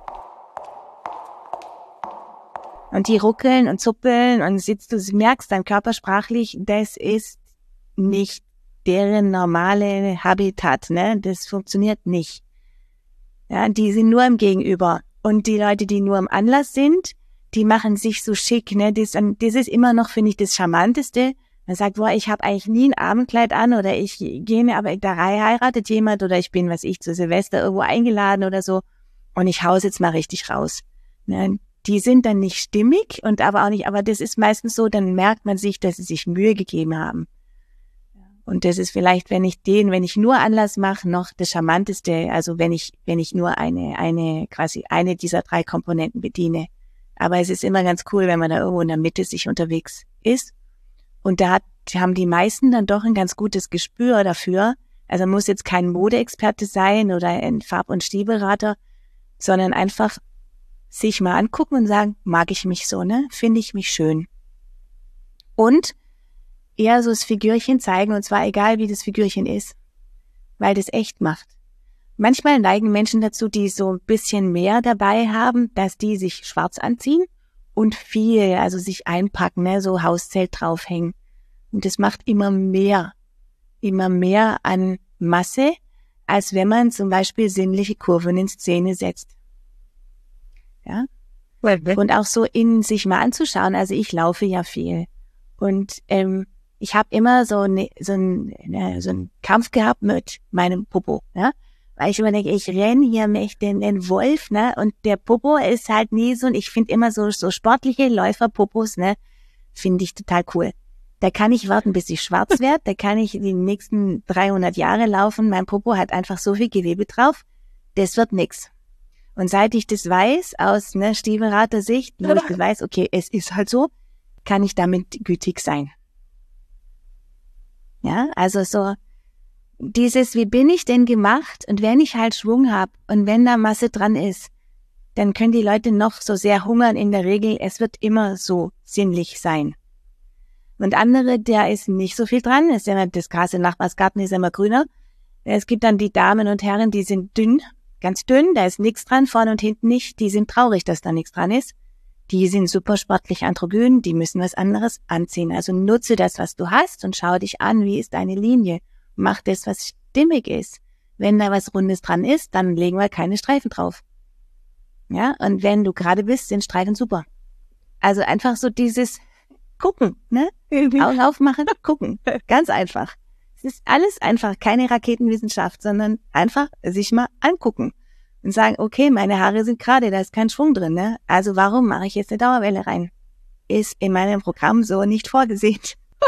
Und die ruckeln und zuppeln und du merkst dann körpersprachlich, das ist nicht deren normale Habitat, ne? Das funktioniert nicht. Ja, die sind nur im Gegenüber. Und die Leute, die nur im Anlass sind, die machen sich so schick, ne? Das ist immer noch, finde ich, das Charmanteste. Man sagt, boah, ich habe eigentlich nie ein Abendkleid an oder ich gehe, aber da heiratet jemand oder ich bin, zu Silvester irgendwo eingeladen oder so und ich hau's jetzt mal richtig raus. Ne? Die sind dann nicht stimmig und aber auch nicht, aber das ist meistens so, dann merkt man sich, dass sie sich Mühe gegeben haben. Und das ist vielleicht, wenn ich nur Anlass mache, noch das Charmanteste, also wenn ich nur eine dieser 3 Komponenten bediene. Aber es ist immer ganz cool, wenn man da irgendwo in der Mitte sich unterwegs ist. Und da haben die meisten dann doch ein ganz gutes Gespür dafür. Also man muss jetzt kein Modeexperte sein oder ein Farb- und Stilberater, sondern einfach sich mal angucken und sagen, mag ich mich so, ne? Finde ich mich schön. Und eher so das Figürchen zeigen, und zwar egal, wie das Figürchen ist, weil das echt macht. Manchmal neigen Menschen dazu, die so ein bisschen mehr dabei haben, dass die sich schwarz anziehen und viel, also sich einpacken, ne, so Hauszelt draufhängen. Und das macht immer mehr an Masse, als wenn man zum Beispiel sinnliche Kurven in Szene setzt. Ja? Und auch so in sich mal anzuschauen, also ich laufe ja viel. Und ich habe immer so einen Kampf gehabt mit meinem Popo, ja? Weil ich immer denke, ich renne hier mit den Wolf, ne? Und der Popo ist halt nie so, und ich finde immer so sportliche Läuferpopos, ne? Finde ich total cool. Da kann ich warten, bis ich schwarz werde, da kann ich die nächsten 300 Jahre laufen. Mein Popo hat einfach so viel Gewebe drauf, das wird nix. Und seit ich das weiß, aus Stilberater-Sicht, wo ich das weiß, okay, es ist halt so, kann ich damit gütig sein. Ja, also so dieses, wie bin ich denn gemacht? Und wenn ich halt Schwung habe und wenn da Masse dran ist, dann können die Leute noch so sehr hungern in der Regel. Es wird immer so sinnlich sein. Und andere, da ist nicht so viel dran. Das Gras im Nachbarsgarten ist immer grüner. Es gibt dann die Damen und Herren, die sind dünn, ganz dünn. Da ist nichts dran, vorne und hinten nicht. Die sind traurig, dass da nichts dran ist. die sind super sportlich androgyn, die müssen was anderes anziehen. Also nutze das, was du hast und schau dich an, wie ist deine Linie. Mach das, was stimmig ist. Wenn da was Rundes dran ist, dann legen wir keine Streifen drauf. Ja, und wenn du gerade bist, sind Streifen super. Also einfach so dieses Gucken, ne? Augen aufmachen, gucken. Ganz einfach. Es ist alles einfach, keine Raketenwissenschaft, sondern einfach sich mal angucken. Und sagen, okay, meine Haare sind gerade, da ist kein Schwung drin, ne? Also warum mache ich jetzt eine Dauerwelle rein? Ist in meinem Programm so nicht vorgesehen.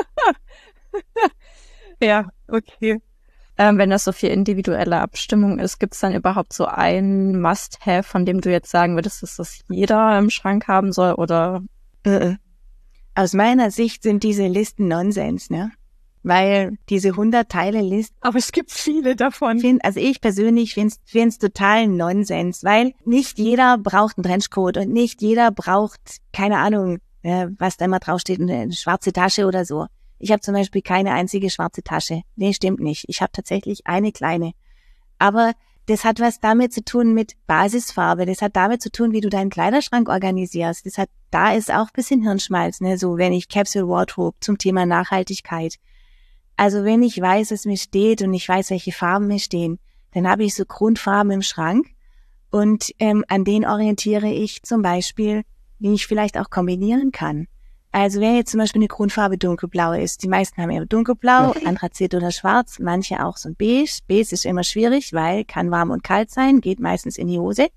Ja, okay. Wenn das so viel individuelle Abstimmung ist, gibt es dann überhaupt so ein Must-Have, von dem du jetzt sagen würdest, dass das jeder im Schrank haben soll, oder? Aus meiner Sicht sind diese Listen Nonsens, ne? Weil diese 100-Teile-Liste, Aber es gibt viele davon. also ich persönlich find's total Nonsens, weil nicht jeder braucht einen Trenchcoat und nicht jeder braucht, keine Ahnung, was da immer draufsteht, eine schwarze Tasche oder so. Ich habe zum Beispiel keine einzige schwarze Tasche. Nee, stimmt nicht. Ich habe tatsächlich eine kleine. Aber das hat was damit zu tun mit Basisfarbe. Das hat damit zu tun, wie du deinen Kleiderschrank organisierst. Da ist auch ein bisschen Hirnschmalz, ne? So, wenn ich Capsule Wardrobe zum Thema Nachhaltigkeit. Also wenn ich weiß, was mir steht und ich weiß, welche Farben mir stehen, dann habe ich so Grundfarben im Schrank und an denen orientiere ich zum Beispiel, wie ich vielleicht auch kombinieren kann. Also wenn jetzt zum Beispiel eine Grundfarbe dunkelblau ist, die meisten haben eher dunkelblau, Anthrazit oder schwarz, manche auch so ein beige. Beige ist immer schwierig, weil kann warm und kalt sein, geht meistens in die Hose.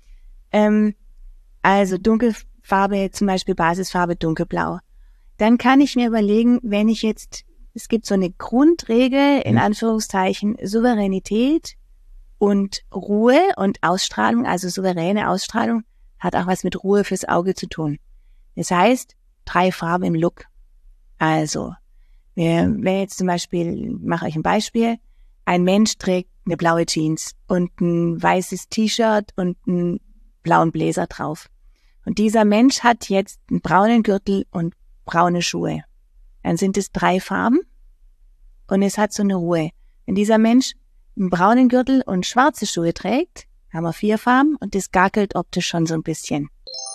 Also Dunkelfarbe, zum Beispiel Basisfarbe dunkelblau. Dann kann ich mir überlegen, wenn ich jetzt, es gibt so eine Grundregel, in Anführungszeichen, Souveränität und Ruhe und Ausstrahlung, also souveräne Ausstrahlung, hat auch was mit Ruhe fürs Auge zu tun. Das heißt, 3 Farben im Look. Also, wenn jetzt zum Beispiel, mache ich ein Beispiel, ein Mensch trägt eine blaue Jeans und ein weißes T-Shirt und einen blauen Bläser drauf. Und dieser Mensch hat jetzt einen braunen Gürtel und braune Schuhe. Dann sind es 3 Farben und es hat so eine Ruhe. Wenn dieser Mensch einen braunen Gürtel und schwarze Schuhe trägt, haben wir 4 Farben und das gackelt optisch schon so ein bisschen.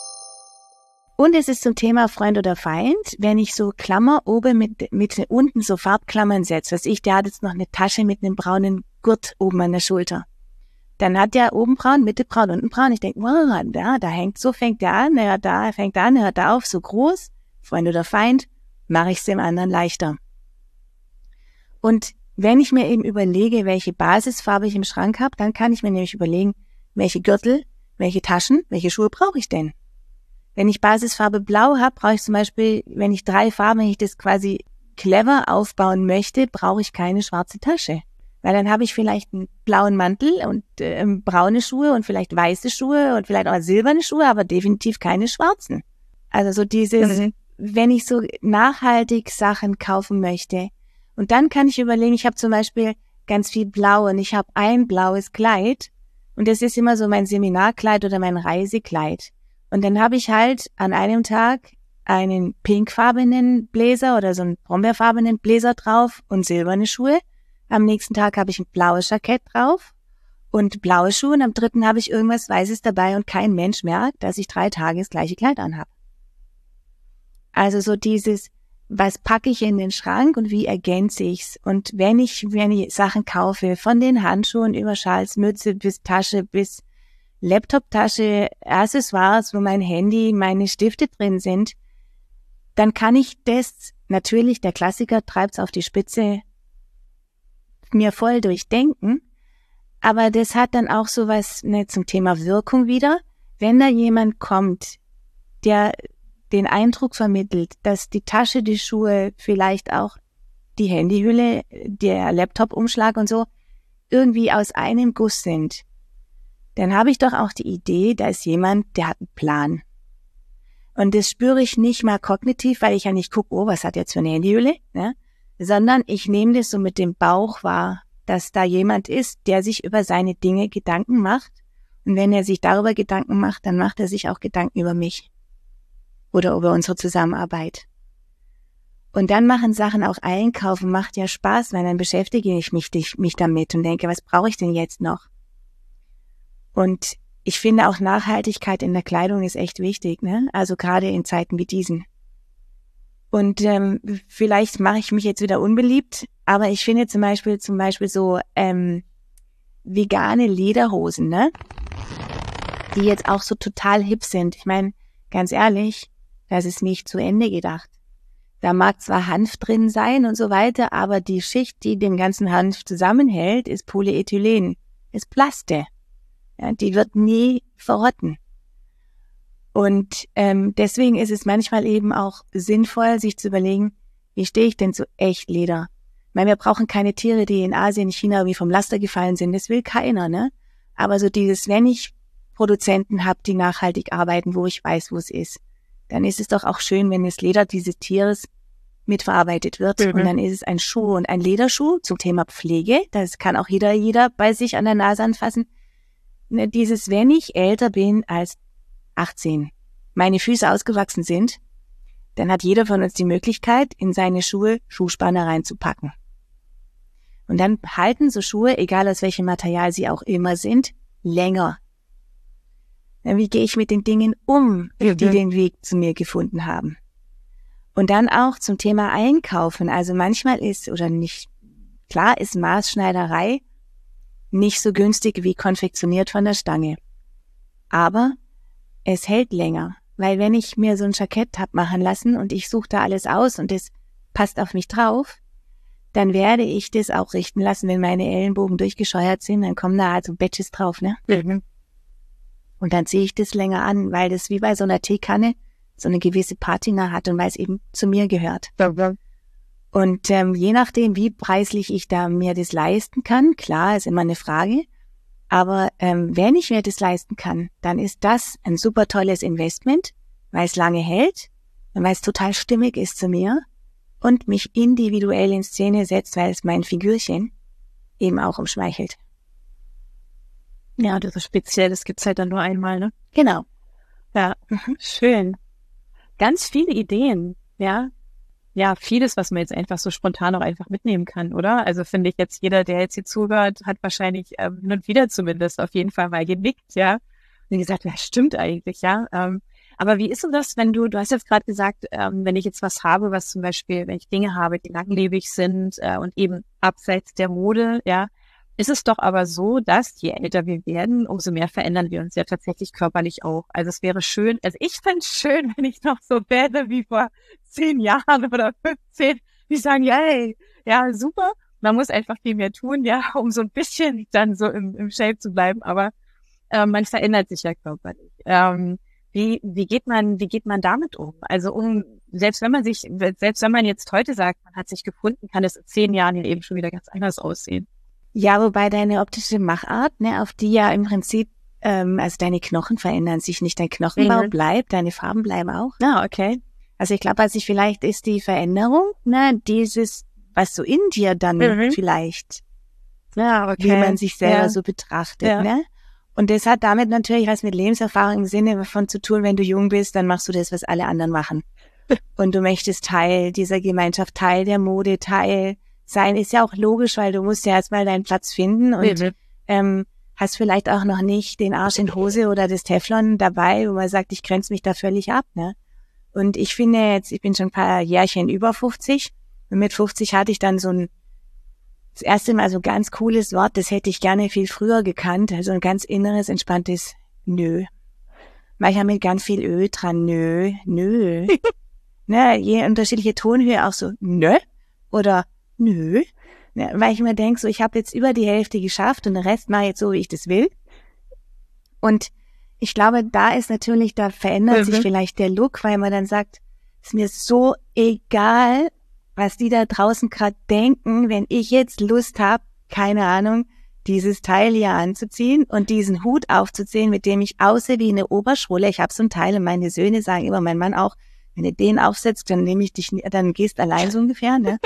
Und es ist zum Thema Freund oder Feind, wenn ich so Klammer oben mit unten so Farbklammern setze, der hat jetzt noch eine Tasche mit einem braunen Gurt oben an der Schulter. Dann hat der oben braun, Mitte braun, unten braun. Ich denke, wow, da hängt, so fängt der an, da fängt er an, hört er auf, so groß, Freund oder Feind, mache ich es dem anderen leichter. Und wenn ich mir eben überlege, welche Basisfarbe ich im Schrank habe, dann kann ich mir nämlich überlegen, welche Gürtel, welche Taschen, welche Schuhe brauche ich denn? Wenn ich Basisfarbe blau habe, brauche ich zum Beispiel, wenn ich 3 Farben, wenn ich das quasi clever aufbauen möchte, brauche ich keine schwarze Tasche. Weil dann habe ich vielleicht einen blauen Mantel und braune Schuhe und vielleicht weiße Schuhe und vielleicht auch silberne Schuhe, aber definitiv keine schwarzen. Also so dieses, wenn ich so nachhaltig Sachen kaufen möchte. Und dann kann ich überlegen, ich habe zum Beispiel ganz viel Blau und ich habe ein blaues Kleid und das ist immer so mein Seminarkleid oder mein Reisekleid. Und dann habe ich halt an einem Tag einen pinkfarbenen Bläser oder so einen brombeerfarbenen Bläser drauf und silberne Schuhe. Am nächsten Tag habe ich ein blaues Jackett drauf und blaue Schuhe und am 3. habe ich irgendwas Weißes dabei und kein Mensch merkt, dass ich 3 Tage das gleiche Kleid anhabe. Also so dieses, was packe ich in den Schrank und wie ergänze ich's? Und wenn ich Sachen kaufe, von den Handschuhen über Schals, Mütze bis Tasche bis Laptoptasche, Accessoires, wo mein Handy, meine Stifte drin sind, dann kann ich das, natürlich, der Klassiker treibt's auf die Spitze, mir voll durchdenken, aber das hat dann auch sowas zum Thema Wirkung wieder. Wenn da jemand kommt, der den Eindruck vermittelt, dass die Tasche, die Schuhe, vielleicht auch die Handyhülle, der Laptopumschlag und so irgendwie aus einem Guss sind, dann habe ich doch auch die Idee, da ist jemand, der hat einen Plan. Und das spüre ich nicht mal kognitiv, weil ich ja nicht gucke, was hat jetzt für eine Handyhülle, ne? Sondern ich nehme das so mit dem Bauch wahr, dass da jemand ist, der sich über seine Dinge Gedanken macht. Und wenn er sich darüber Gedanken macht, dann macht er sich auch Gedanken über mich oder über unsere Zusammenarbeit. Und dann machen Sachen auch einkaufen, macht ja Spaß, weil dann beschäftige ich mich damit und denke, was brauche ich denn jetzt noch? Und ich finde auch Nachhaltigkeit in der Kleidung ist echt wichtig, ne? Also gerade in Zeiten wie diesen. Und vielleicht mache ich mich jetzt wieder unbeliebt, aber ich finde zum Beispiel so vegane Lederhosen, ne? Die jetzt auch so total hip sind. Ich meine, ganz ehrlich, das ist nicht zu Ende gedacht. Da mag zwar Hanf drin sein und so weiter, aber die Schicht, die den ganzen Hanf zusammenhält, ist Polyethylen, ist Plaste. Ja, die wird nie verrotten. Und deswegen ist es manchmal eben auch sinnvoll, sich zu überlegen, wie stehe ich denn zu Echtleder? Ich meine, wir brauchen keine Tiere, die in Asien, China irgendwie vom Laster gefallen sind. Das will keiner, ne? Aber so dieses, wenn ich Produzenten habe, die nachhaltig arbeiten, wo ich weiß, wo es ist, dann ist es doch auch schön, wenn das Leder dieses Tieres mitverarbeitet wird. Und dann ist es ein Schuh und ein Lederschuh zum Thema Pflege. Das kann auch jeder bei sich an der Nase anfassen. Dieses, wenn ich älter bin als 18, meine Füße ausgewachsen sind, dann hat jeder von uns die Möglichkeit, in seine Schuhe Schuhspanner reinzupacken. Und dann halten so Schuhe, egal aus welchem Material sie auch immer sind, länger. Wie gehe ich mit den Dingen um, die den Weg zu mir gefunden haben? Und dann auch zum Thema Einkaufen. Also manchmal ist, oder nicht, klar ist Maßschneiderei nicht so günstig wie konfektioniert von der Stange. Aber es hält länger, weil wenn ich mir so ein Jackett hab machen lassen und ich suche da alles aus und das passt auf mich drauf, dann werde ich das auch richten lassen, wenn meine Ellenbogen durchgescheuert sind, dann kommen da also Badges drauf, ne? Und dann ziehe ich das länger an, weil das wie bei so einer Teekanne so eine gewisse Patina hat und weil es eben zu mir gehört. Und je nachdem, wie preislich ich da mir das leisten kann, klar, ist immer eine Frage, aber wenn ich mir das leisten kann, dann ist das ein super tolles Investment, weil es lange hält und weil es total stimmig ist zu mir und mich individuell in Szene setzt, weil es mein Figürchen eben auch umschmeichelt. Ja, das ist speziell, das gibt's halt dann nur einmal, ne? Genau. Ja, schön. Ganz viele Ideen, ja. Ja, vieles, was man jetzt einfach so spontan auch einfach mitnehmen kann, oder? Also finde ich jetzt, jeder, der jetzt hier zuhört, hat wahrscheinlich hin und wieder zumindest auf jeden Fall mal genickt, ja. Und gesagt, ja, stimmt eigentlich, ja. Aber wie ist denn das, wenn du hast jetzt gerade gesagt, wenn ich jetzt was habe, was zum Beispiel, wenn ich Dinge habe, die langlebig sind und eben abseits der Mode, ja, ist es doch aber so, dass je älter wir werden, umso mehr verändern wir uns ja tatsächlich körperlich auch. Also es wäre schön, also ich fände es schön, wenn ich noch so wäre wie vor 10 Jahren oder 15, die sagen, ja, ey, ja, super, man muss einfach viel mehr tun, ja, um so ein bisschen dann so im Shape zu bleiben, aber man verändert sich ja körperlich. Wie geht man damit um? Also selbst wenn man jetzt heute sagt, man hat sich gefunden, kann es in 10 Jahren ja eben schon wieder ganz anders aussehen. Ja, wobei deine optische Machart, ne, auf die ja im Prinzip, also deine Knochen verändern sich nicht, dein Knochenbau bleibt, deine Farben bleiben auch. Ah, okay. Also ich glaube, vielleicht ist die Veränderung, ne, dieses, was so in dir dann vielleicht, ja, okay, wie man sich selber so betrachtet, ne? Und das hat damit natürlich was mit Lebenserfahrung im Sinne von zu tun, wenn du jung bist, dann machst du das, was alle anderen machen. Und du möchtest Teil dieser Gemeinschaft, Teil der Mode, Teil sein, ist ja auch logisch, weil du musst ja erstmal deinen Platz finden und hast vielleicht auch noch nicht den Arsch in Hose oder das Teflon dabei, wo man sagt, ich grenze mich da völlig ab, ne? Und ich finde jetzt, ich bin schon ein paar Jährchen über 50 und mit 50 hatte ich dann das erste Mal so ein ganz cooles Wort, das hätte ich gerne viel früher gekannt, also ein ganz inneres, entspanntes Nö. Manchmal mit ganz viel Ö dran, nö. Ne, je unterschiedliche Tonhöhe auch so nö oder nö, ja, weil ich mir denke, so ich habe jetzt über die Hälfte geschafft und den Rest mache ich jetzt so, wie ich das will. Und ich glaube, da verändert sich vielleicht der Look, weil man dann sagt, ist mir so egal, was die da draußen gerade denken, wenn ich jetzt Lust habe, keine Ahnung, dieses Teil hier anzuziehen und diesen Hut aufzuziehen, mit dem ich aussehe wie eine Oberschwulle. Ich habe so ein Teil und meine Söhne sagen immer, mein Mann auch, wenn du den aufsetzt, dann nehme ich dich, dann gehst allein so ungefähr, ne?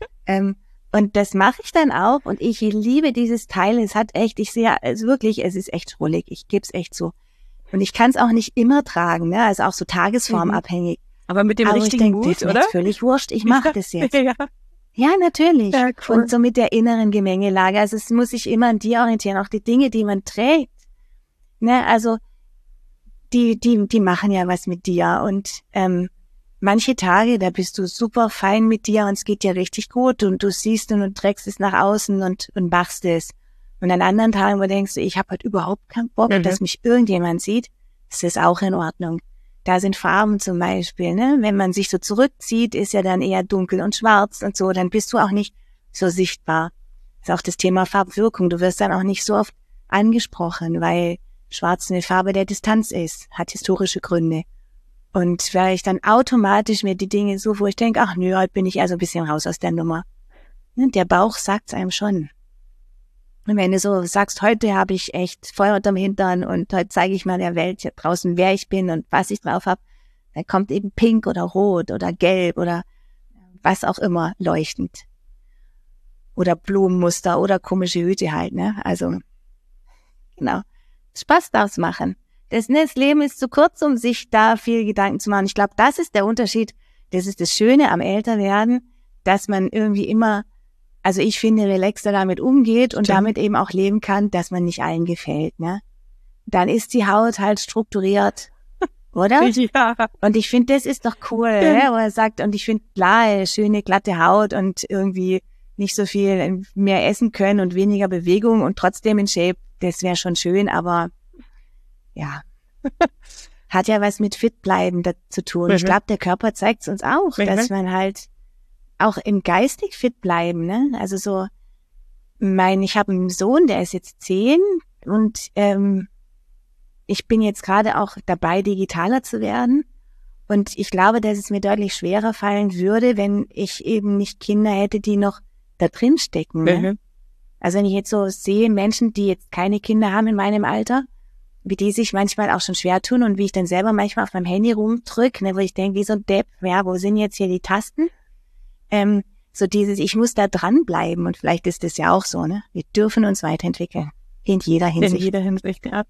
Und das mache ich dann auch und ich liebe dieses Teil. Es hat echt, ich sehe, also wirklich, es ist echt schrullig. Ich gebe es echt so. Und ich kann es auch nicht immer tragen, ne? Also auch so tagesformabhängig. Aber mit dem richtigen Mut, das oder? Ist völlig wurscht, ich mache das jetzt. Ja, natürlich. Ja, cool. Und so mit der inneren Gemengelage. Also es muss sich immer an dir orientieren. Auch die Dinge, die man trägt. Ne, also die machen ja was mit dir und manche Tage, da bist du super fein mit dir und es geht dir richtig gut und du siehst und trägst es nach außen und machst es. Und an anderen Tagen, wo du denkst, ich habe halt überhaupt keinen Bock, dass mich irgendjemand sieht, ist das auch in Ordnung. Da sind Farben zum Beispiel, ne? Wenn man sich so zurückzieht, ist ja dann eher dunkel und schwarz und so, dann bist du auch nicht so sichtbar. Das ist auch das Thema Farbwirkung. Du wirst dann auch nicht so oft angesprochen, weil Schwarz eine Farbe der Distanz ist, hat historische Gründe. Und weil ich dann automatisch mir die Dinge so, wo ich denke, ach nö, heute bin ich eher so ein bisschen raus aus der Nummer. Der Bauch sagt's einem schon. Und wenn du so sagst, heute habe ich echt Feuer unterm Hintern und heute zeige ich mal der Welt hier draußen, wer ich bin und was ich drauf habe, dann kommt eben pink oder rot oder gelb oder was auch immer leuchtend. Oder Blumenmuster oder komische Hüte halt, ne? Also, genau. Spaß daraus machen. Das Leben ist zu kurz, um sich da viel Gedanken zu machen. Ich glaube, das ist der Unterschied. Das ist das Schöne am Älterwerden, dass man irgendwie immer, also ich finde, relaxter damit umgeht und damit eben auch leben kann, dass man nicht allen gefällt, ne? Dann ist die Haut halt strukturiert, oder? Ja. Und ich finde, das ist doch cool, ne? Wo er sagt, und ich finde, klar, schöne, glatte Haut und irgendwie nicht so viel mehr essen können und weniger Bewegung und trotzdem in Shape, das wäre schon schön, aber ja, hat ja was mit fit bleiben zu tun. Ich glaube, der Körper zeigt es uns auch, dass man halt auch im geistig fit bleiben, ne? Also so, ich habe einen Sohn, der ist jetzt 10 und ich bin jetzt gerade auch dabei, digitaler zu werden. Und ich glaube, dass es mir deutlich schwerer fallen würde, wenn ich eben nicht Kinder hätte, die noch da drin stecken. Ne? Also wenn ich jetzt so sehe, Menschen, die jetzt keine Kinder haben in meinem Alter, wie die sich manchmal auch schon schwer tun und wie ich dann selber manchmal auf meinem Handy rumdrücke, ne, wo ich denke, wie so ein Depp, ja, wo sind jetzt hier die Tasten? So dieses, ich muss da dranbleiben und vielleicht ist das ja auch so, ne? Wir dürfen uns weiterentwickeln. In jeder Hinsicht. In jeder Hinsicht, ja.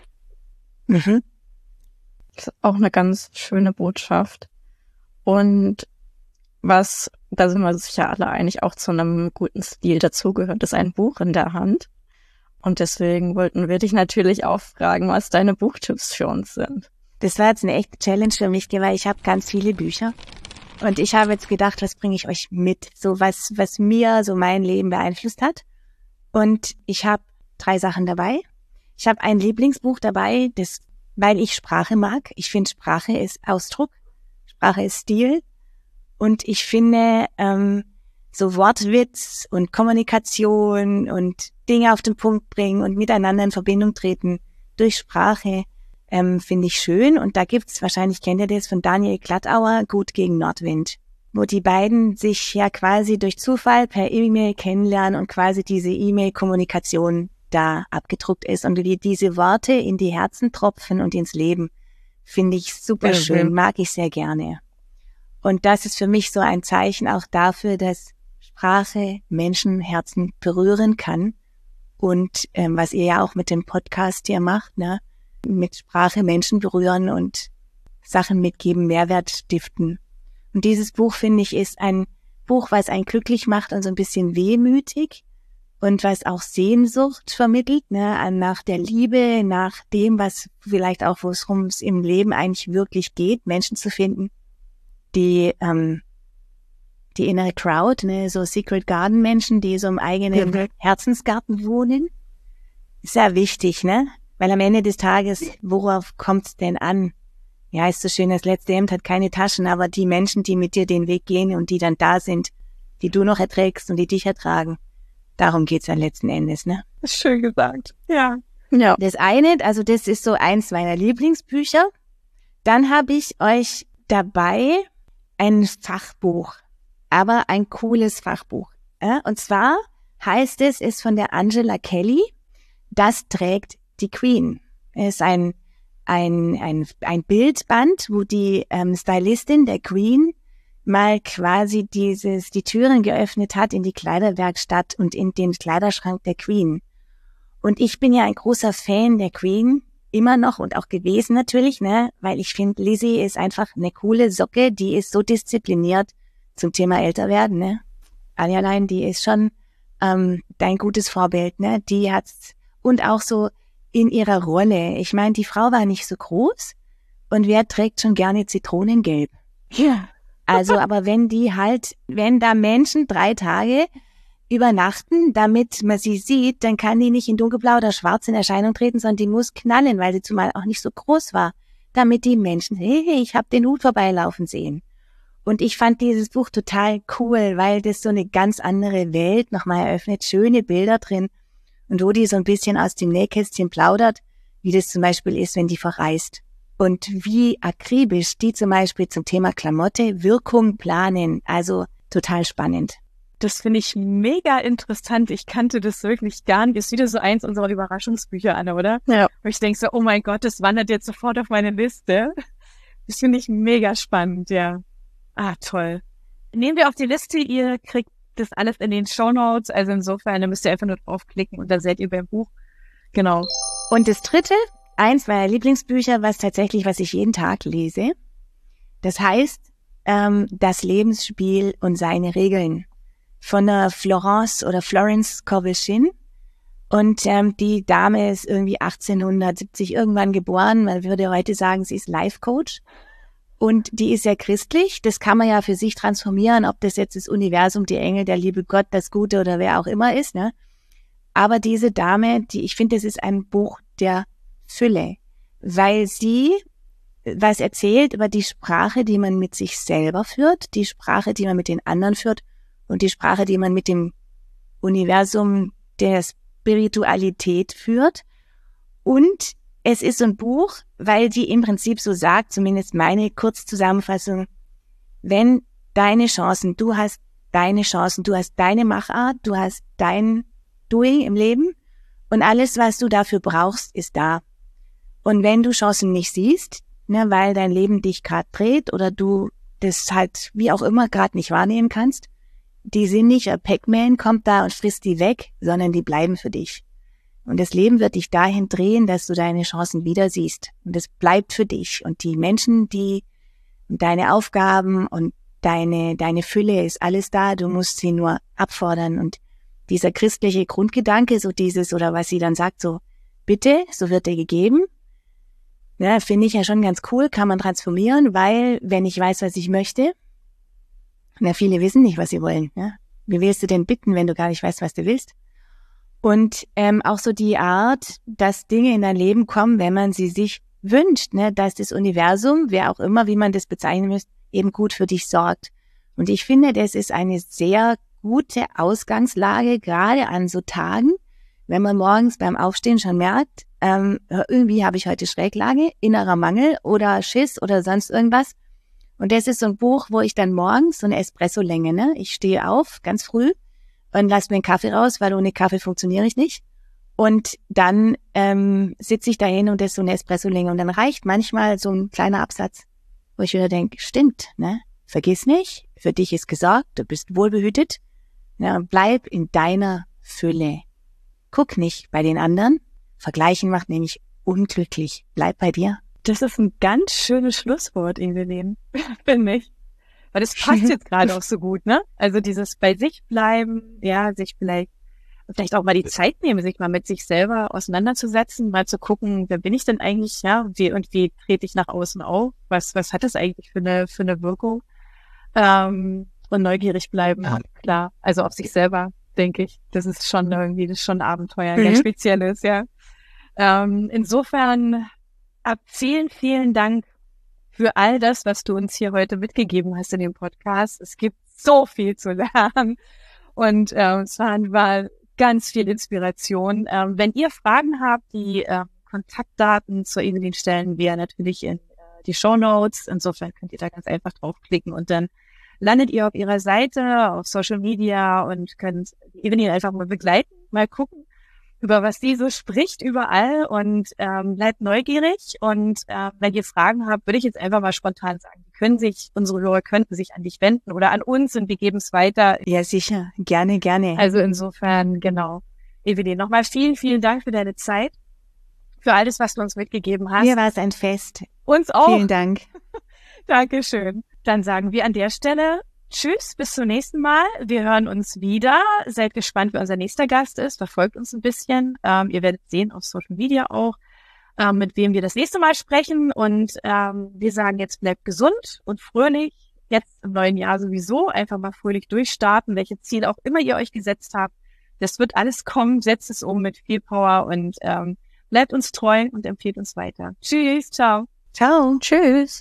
Mhm. Das ist auch eine ganz schöne Botschaft. Und was, da sind wir sicher alle einig, auch zu einem guten Stil dazugehört, ist ein Buch in der Hand. Und deswegen wollten wir dich natürlich auch fragen, was deine Buchtipps für uns sind. Das war jetzt eine echte Challenge für mich, weil ich habe ganz viele Bücher. Und ich habe jetzt gedacht, was bringe ich euch mit? So was mir so mein Leben beeinflusst hat. Und ich habe 3 Sachen dabei. Ich habe ein Lieblingsbuch dabei, weil ich Sprache mag. Ich finde, Sprache ist Ausdruck. Sprache ist Stil. Und ich finde, so Wortwitz und Kommunikation und Dinge auf den Punkt bringen und miteinander in Verbindung treten durch Sprache, finde ich schön. Und da gibt's, wahrscheinlich kennt ihr das, von Daniel Glattauer, Gut gegen Nordwind, wo die beiden sich ja quasi durch Zufall per E-Mail kennenlernen und quasi diese E-Mail-Kommunikation da abgedruckt ist und wie diese Worte in die Herzen tropfen und ins Leben, finde ich super schön, mag ich sehr gerne. Und das ist für mich so ein Zeichen auch dafür, dass Sprache Menschenherzen berühren kann. Und was ihr ja auch mit dem Podcast hier macht, ne, mit Sprache Menschen berühren und Sachen mitgeben, Mehrwert stiften. Und dieses Buch, finde ich, ist ein Buch, was einen glücklich macht und so ein bisschen wehmütig und was auch Sehnsucht vermittelt, ne, nach der Liebe, nach dem, was vielleicht auch, worum es im Leben eigentlich wirklich geht, Menschen zu finden, die innere Crowd, ne, so Secret Garden Menschen, die so im eigenen Herzensgarten wohnen. Sehr wichtig, ne? Weil am Ende des Tages, worauf kommt's denn an? Ja, ist so schön, das letzte Hemd hat keine Taschen, aber die Menschen, die mit dir den Weg gehen und die dann da sind, die du noch erträgst und die dich ertragen, darum geht's dann letzten Endes, ne? Das ist schön gesagt. Ja. Ja. Das eine, also das ist so eins meiner Lieblingsbücher. Dann habe ich euch dabei ein Fachbuch, aber ein cooles Fachbuch. Und zwar heißt es, ist von der Angela Kelly, Das trägt die Queen. Es ist ein Bildband, wo die Stylistin der Queen mal quasi die Türen geöffnet hat in die Kleiderwerkstatt und in den Kleiderschrank der Queen. Und ich bin ja ein großer Fan der Queen, immer noch und auch gewesen natürlich, ne, weil ich finde, Lizzie ist einfach eine coole Socke, die ist so diszipliniert zum Thema Älterwerden, ne. Alierlein, die ist schon dein gutes Vorbild, ne, die hat's, und auch so in ihrer Rolle. Ich meine, die Frau war nicht so groß und wer trägt schon gerne Zitronengelb? Ja. Also, aber wenn da Menschen 3 Tage übernachten, damit man sie sieht, dann kann die nicht in dunkelblau oder schwarz in Erscheinung treten, sondern die muss knallen, weil sie zumal auch nicht so groß war, damit die Menschen, hey, ich habe den Hut vorbeilaufen sehen. Und ich fand dieses Buch total cool, weil das so eine ganz andere Welt nochmal eröffnet, schöne Bilder drin und wo die so ein bisschen aus dem Nähkästchen plaudert, wie das zum Beispiel ist, wenn die verreist. Und wie akribisch die zum Beispiel zum Thema Klamotte Wirkung planen. Also total spannend. Das finde ich mega interessant. Ich kannte das wirklich gar nicht. Ist wieder so eins unserer Überraschungsbücher, Anne, oder? Ja. Wo ich denke so, oh mein Gott, das wandert jetzt sofort auf meine Liste. Das finde ich mega spannend, ja. Ah, toll. Nehmen wir auf die Liste. Ihr kriegt das alles in den Shownotes. Also insofern, da müsst ihr einfach nur draufklicken und dann seid ihr beim Buch. Genau. Und das dritte, eins meiner Lieblingsbücher, was ich jeden Tag lese. Das heißt, das Lebensspiel und seine Regeln von der Florence Scovel-Shinn. Und die Dame ist irgendwie 1870 irgendwann geboren. Man würde heute sagen, sie ist Life-Coach. Und die ist sehr christlich. Das kann man ja für sich transformieren, ob das jetzt das Universum, die Engel, der liebe Gott, das Gute oder wer auch immer ist, ne? Aber diese Dame, ich finde, das ist ein Buch der Fülle, weil sie was erzählt über die Sprache, die man mit sich selber führt, die Sprache, die man mit den anderen führt und die Sprache, die man mit dem Universum der Spiritualität führt. Und es ist so ein Buch, weil die im Prinzip so sagt, zumindest meine Kurzzusammenfassung, wenn deine Chancen, du hast deine Chancen, du hast deine Machart, du hast dein Doing im Leben und alles, was du dafür brauchst, ist da. Und wenn du Chancen nicht siehst, ne, weil dein Leben dich gerade dreht oder du das halt wie auch immer gerade nicht wahrnehmen kannst, die sind nicht, Pac-Man kommt da und frisst die weg, sondern die bleiben für dich. Und das Leben wird dich dahin drehen, dass du deine Chancen wieder siehst. Und es bleibt für dich. Und die Menschen, deine Aufgaben und deine Fülle ist alles da. Du musst sie nur abfordern. Und dieser christliche Grundgedanke, so dieses, oder was sie dann sagt, so, bitte, so wird dir gegeben. Ja, finde ich ja schon ganz cool, kann man transformieren, weil, wenn ich weiß, was ich möchte, na, viele wissen nicht, was sie wollen. Ja? Wie willst du denn bitten, wenn du gar nicht weißt, was du willst? Und auch so die Art, dass Dinge in dein Leben kommen, wenn man sie sich wünscht, ne, dass das Universum, wer auch immer, wie man das bezeichnen müsst, eben gut für dich sorgt. Und ich finde, das ist eine sehr gute Ausgangslage, gerade an so Tagen, wenn man morgens beim Aufstehen schon merkt, irgendwie habe ich heute Schräglage, innerer Mangel oder Schiss oder sonst irgendwas. Und das ist so ein Buch, wo ich dann morgens so eine Espresso-Länge, ne, ich stehe auf, ganz früh, und lass mir einen Kaffee raus, weil ohne Kaffee funktioniere ich nicht. Und dann sitze ich dahin und das ist so eine Espresso-Länge. Und dann reicht manchmal so ein kleiner Absatz, wo ich wieder denke, stimmt, ne? Vergiss nicht, für dich ist gesorgt, du bist wohlbehütet. Ne? Und bleib in deiner Fülle. Guck nicht bei den anderen. Vergleichen macht nämlich unglücklich. Bleib bei dir. Das ist ein ganz schönes Schlusswort, Evelyn, finde ich. Weil das passt jetzt gerade auch so gut, ne? Also dieses bei sich bleiben, ja, sich vielleicht auch mal die Zeit nehmen, sich mal mit sich selber auseinanderzusetzen, mal zu gucken, wer bin ich denn eigentlich, ja, wie trete ich nach außen auf? Was hat das eigentlich für eine Wirkung? Und neugierig bleiben, ja. Klar. Also auf sich selber, denke ich. Das ist schon ein Abenteuer, ein ganz spezielles, ja. Insofern, vielen, vielen Dank für all das, was du uns hier heute mitgegeben hast in dem Podcast. Es gibt so viel zu lernen und es war ganz viel Inspiration. Wenn ihr Fragen habt, die Kontaktdaten zu Evelyn stellen wir natürlich in die Shownotes. Insofern könnt ihr da ganz einfach draufklicken und dann landet ihr auf ihrer Seite, auf Social Media und könnt Evelyn einfach mal begleiten, mal gucken, über was sie so spricht überall und bleibt neugierig. Und wenn ihr Fragen habt, würde ich jetzt einfach mal spontan sagen, unsere Hörer könnten sich an dich wenden oder an uns und wir geben es weiter. Ja, sicher. Gerne, gerne. Also insofern, genau. Evelyn, nochmal vielen, vielen Dank für deine Zeit, für alles, was du uns mitgegeben hast. Mir war es ein Fest. Uns auch. Vielen Dank. Dankeschön. Dann sagen wir an der Stelle tschüss, bis zum nächsten Mal. Wir hören uns wieder. Seid gespannt, wer unser nächster Gast ist. Verfolgt uns ein bisschen. Ihr werdet sehen auf Social Media auch, mit wem wir das nächste Mal sprechen. Und wir sagen jetzt, bleibt gesund und fröhlich. Jetzt im neuen Jahr sowieso einfach mal fröhlich durchstarten, welche Ziele auch immer ihr euch gesetzt habt. Das wird alles kommen. Setzt es um mit viel Power und bleibt uns treu und empfiehlt uns weiter. Tschüss, ciao. Ciao. Tschüss.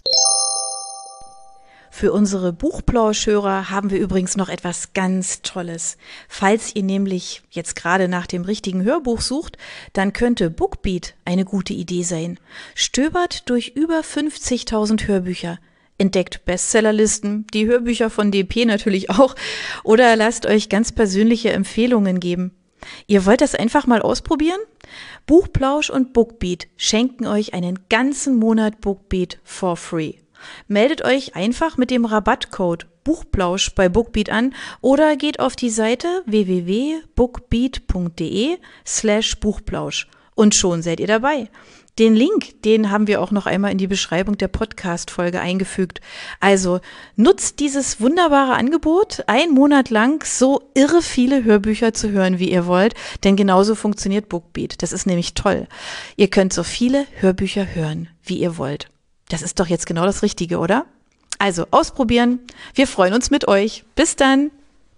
Für unsere Buchplauschhörer haben wir übrigens noch etwas ganz Tolles. Falls ihr nämlich jetzt gerade nach dem richtigen Hörbuch sucht, dann könnte Bookbeat eine gute Idee sein. Stöbert durch über 50.000 Hörbücher. Entdeckt Bestsellerlisten, die Hörbücher von DP natürlich auch, oder lasst euch ganz persönliche Empfehlungen geben. Ihr wollt das einfach mal ausprobieren? Buchplausch und Bookbeat schenken euch einen ganzen Monat Bookbeat for free. Meldet euch einfach mit dem Rabattcode Buchplausch bei Bookbeat an oder geht auf die Seite www.bookbeat.de/Buchplausch und schon seid ihr dabei. Den Link, den haben wir auch noch einmal in die Beschreibung der Podcast-Folge eingefügt. Also nutzt dieses wunderbare Angebot, 1 Monat lang so irre viele Hörbücher zu hören, wie ihr wollt, denn genauso funktioniert Bookbeat. Das ist nämlich toll. Ihr könnt so viele Hörbücher hören, wie ihr wollt. Das ist doch jetzt genau das Richtige, oder? Also ausprobieren. Wir freuen uns mit euch. Bis dann.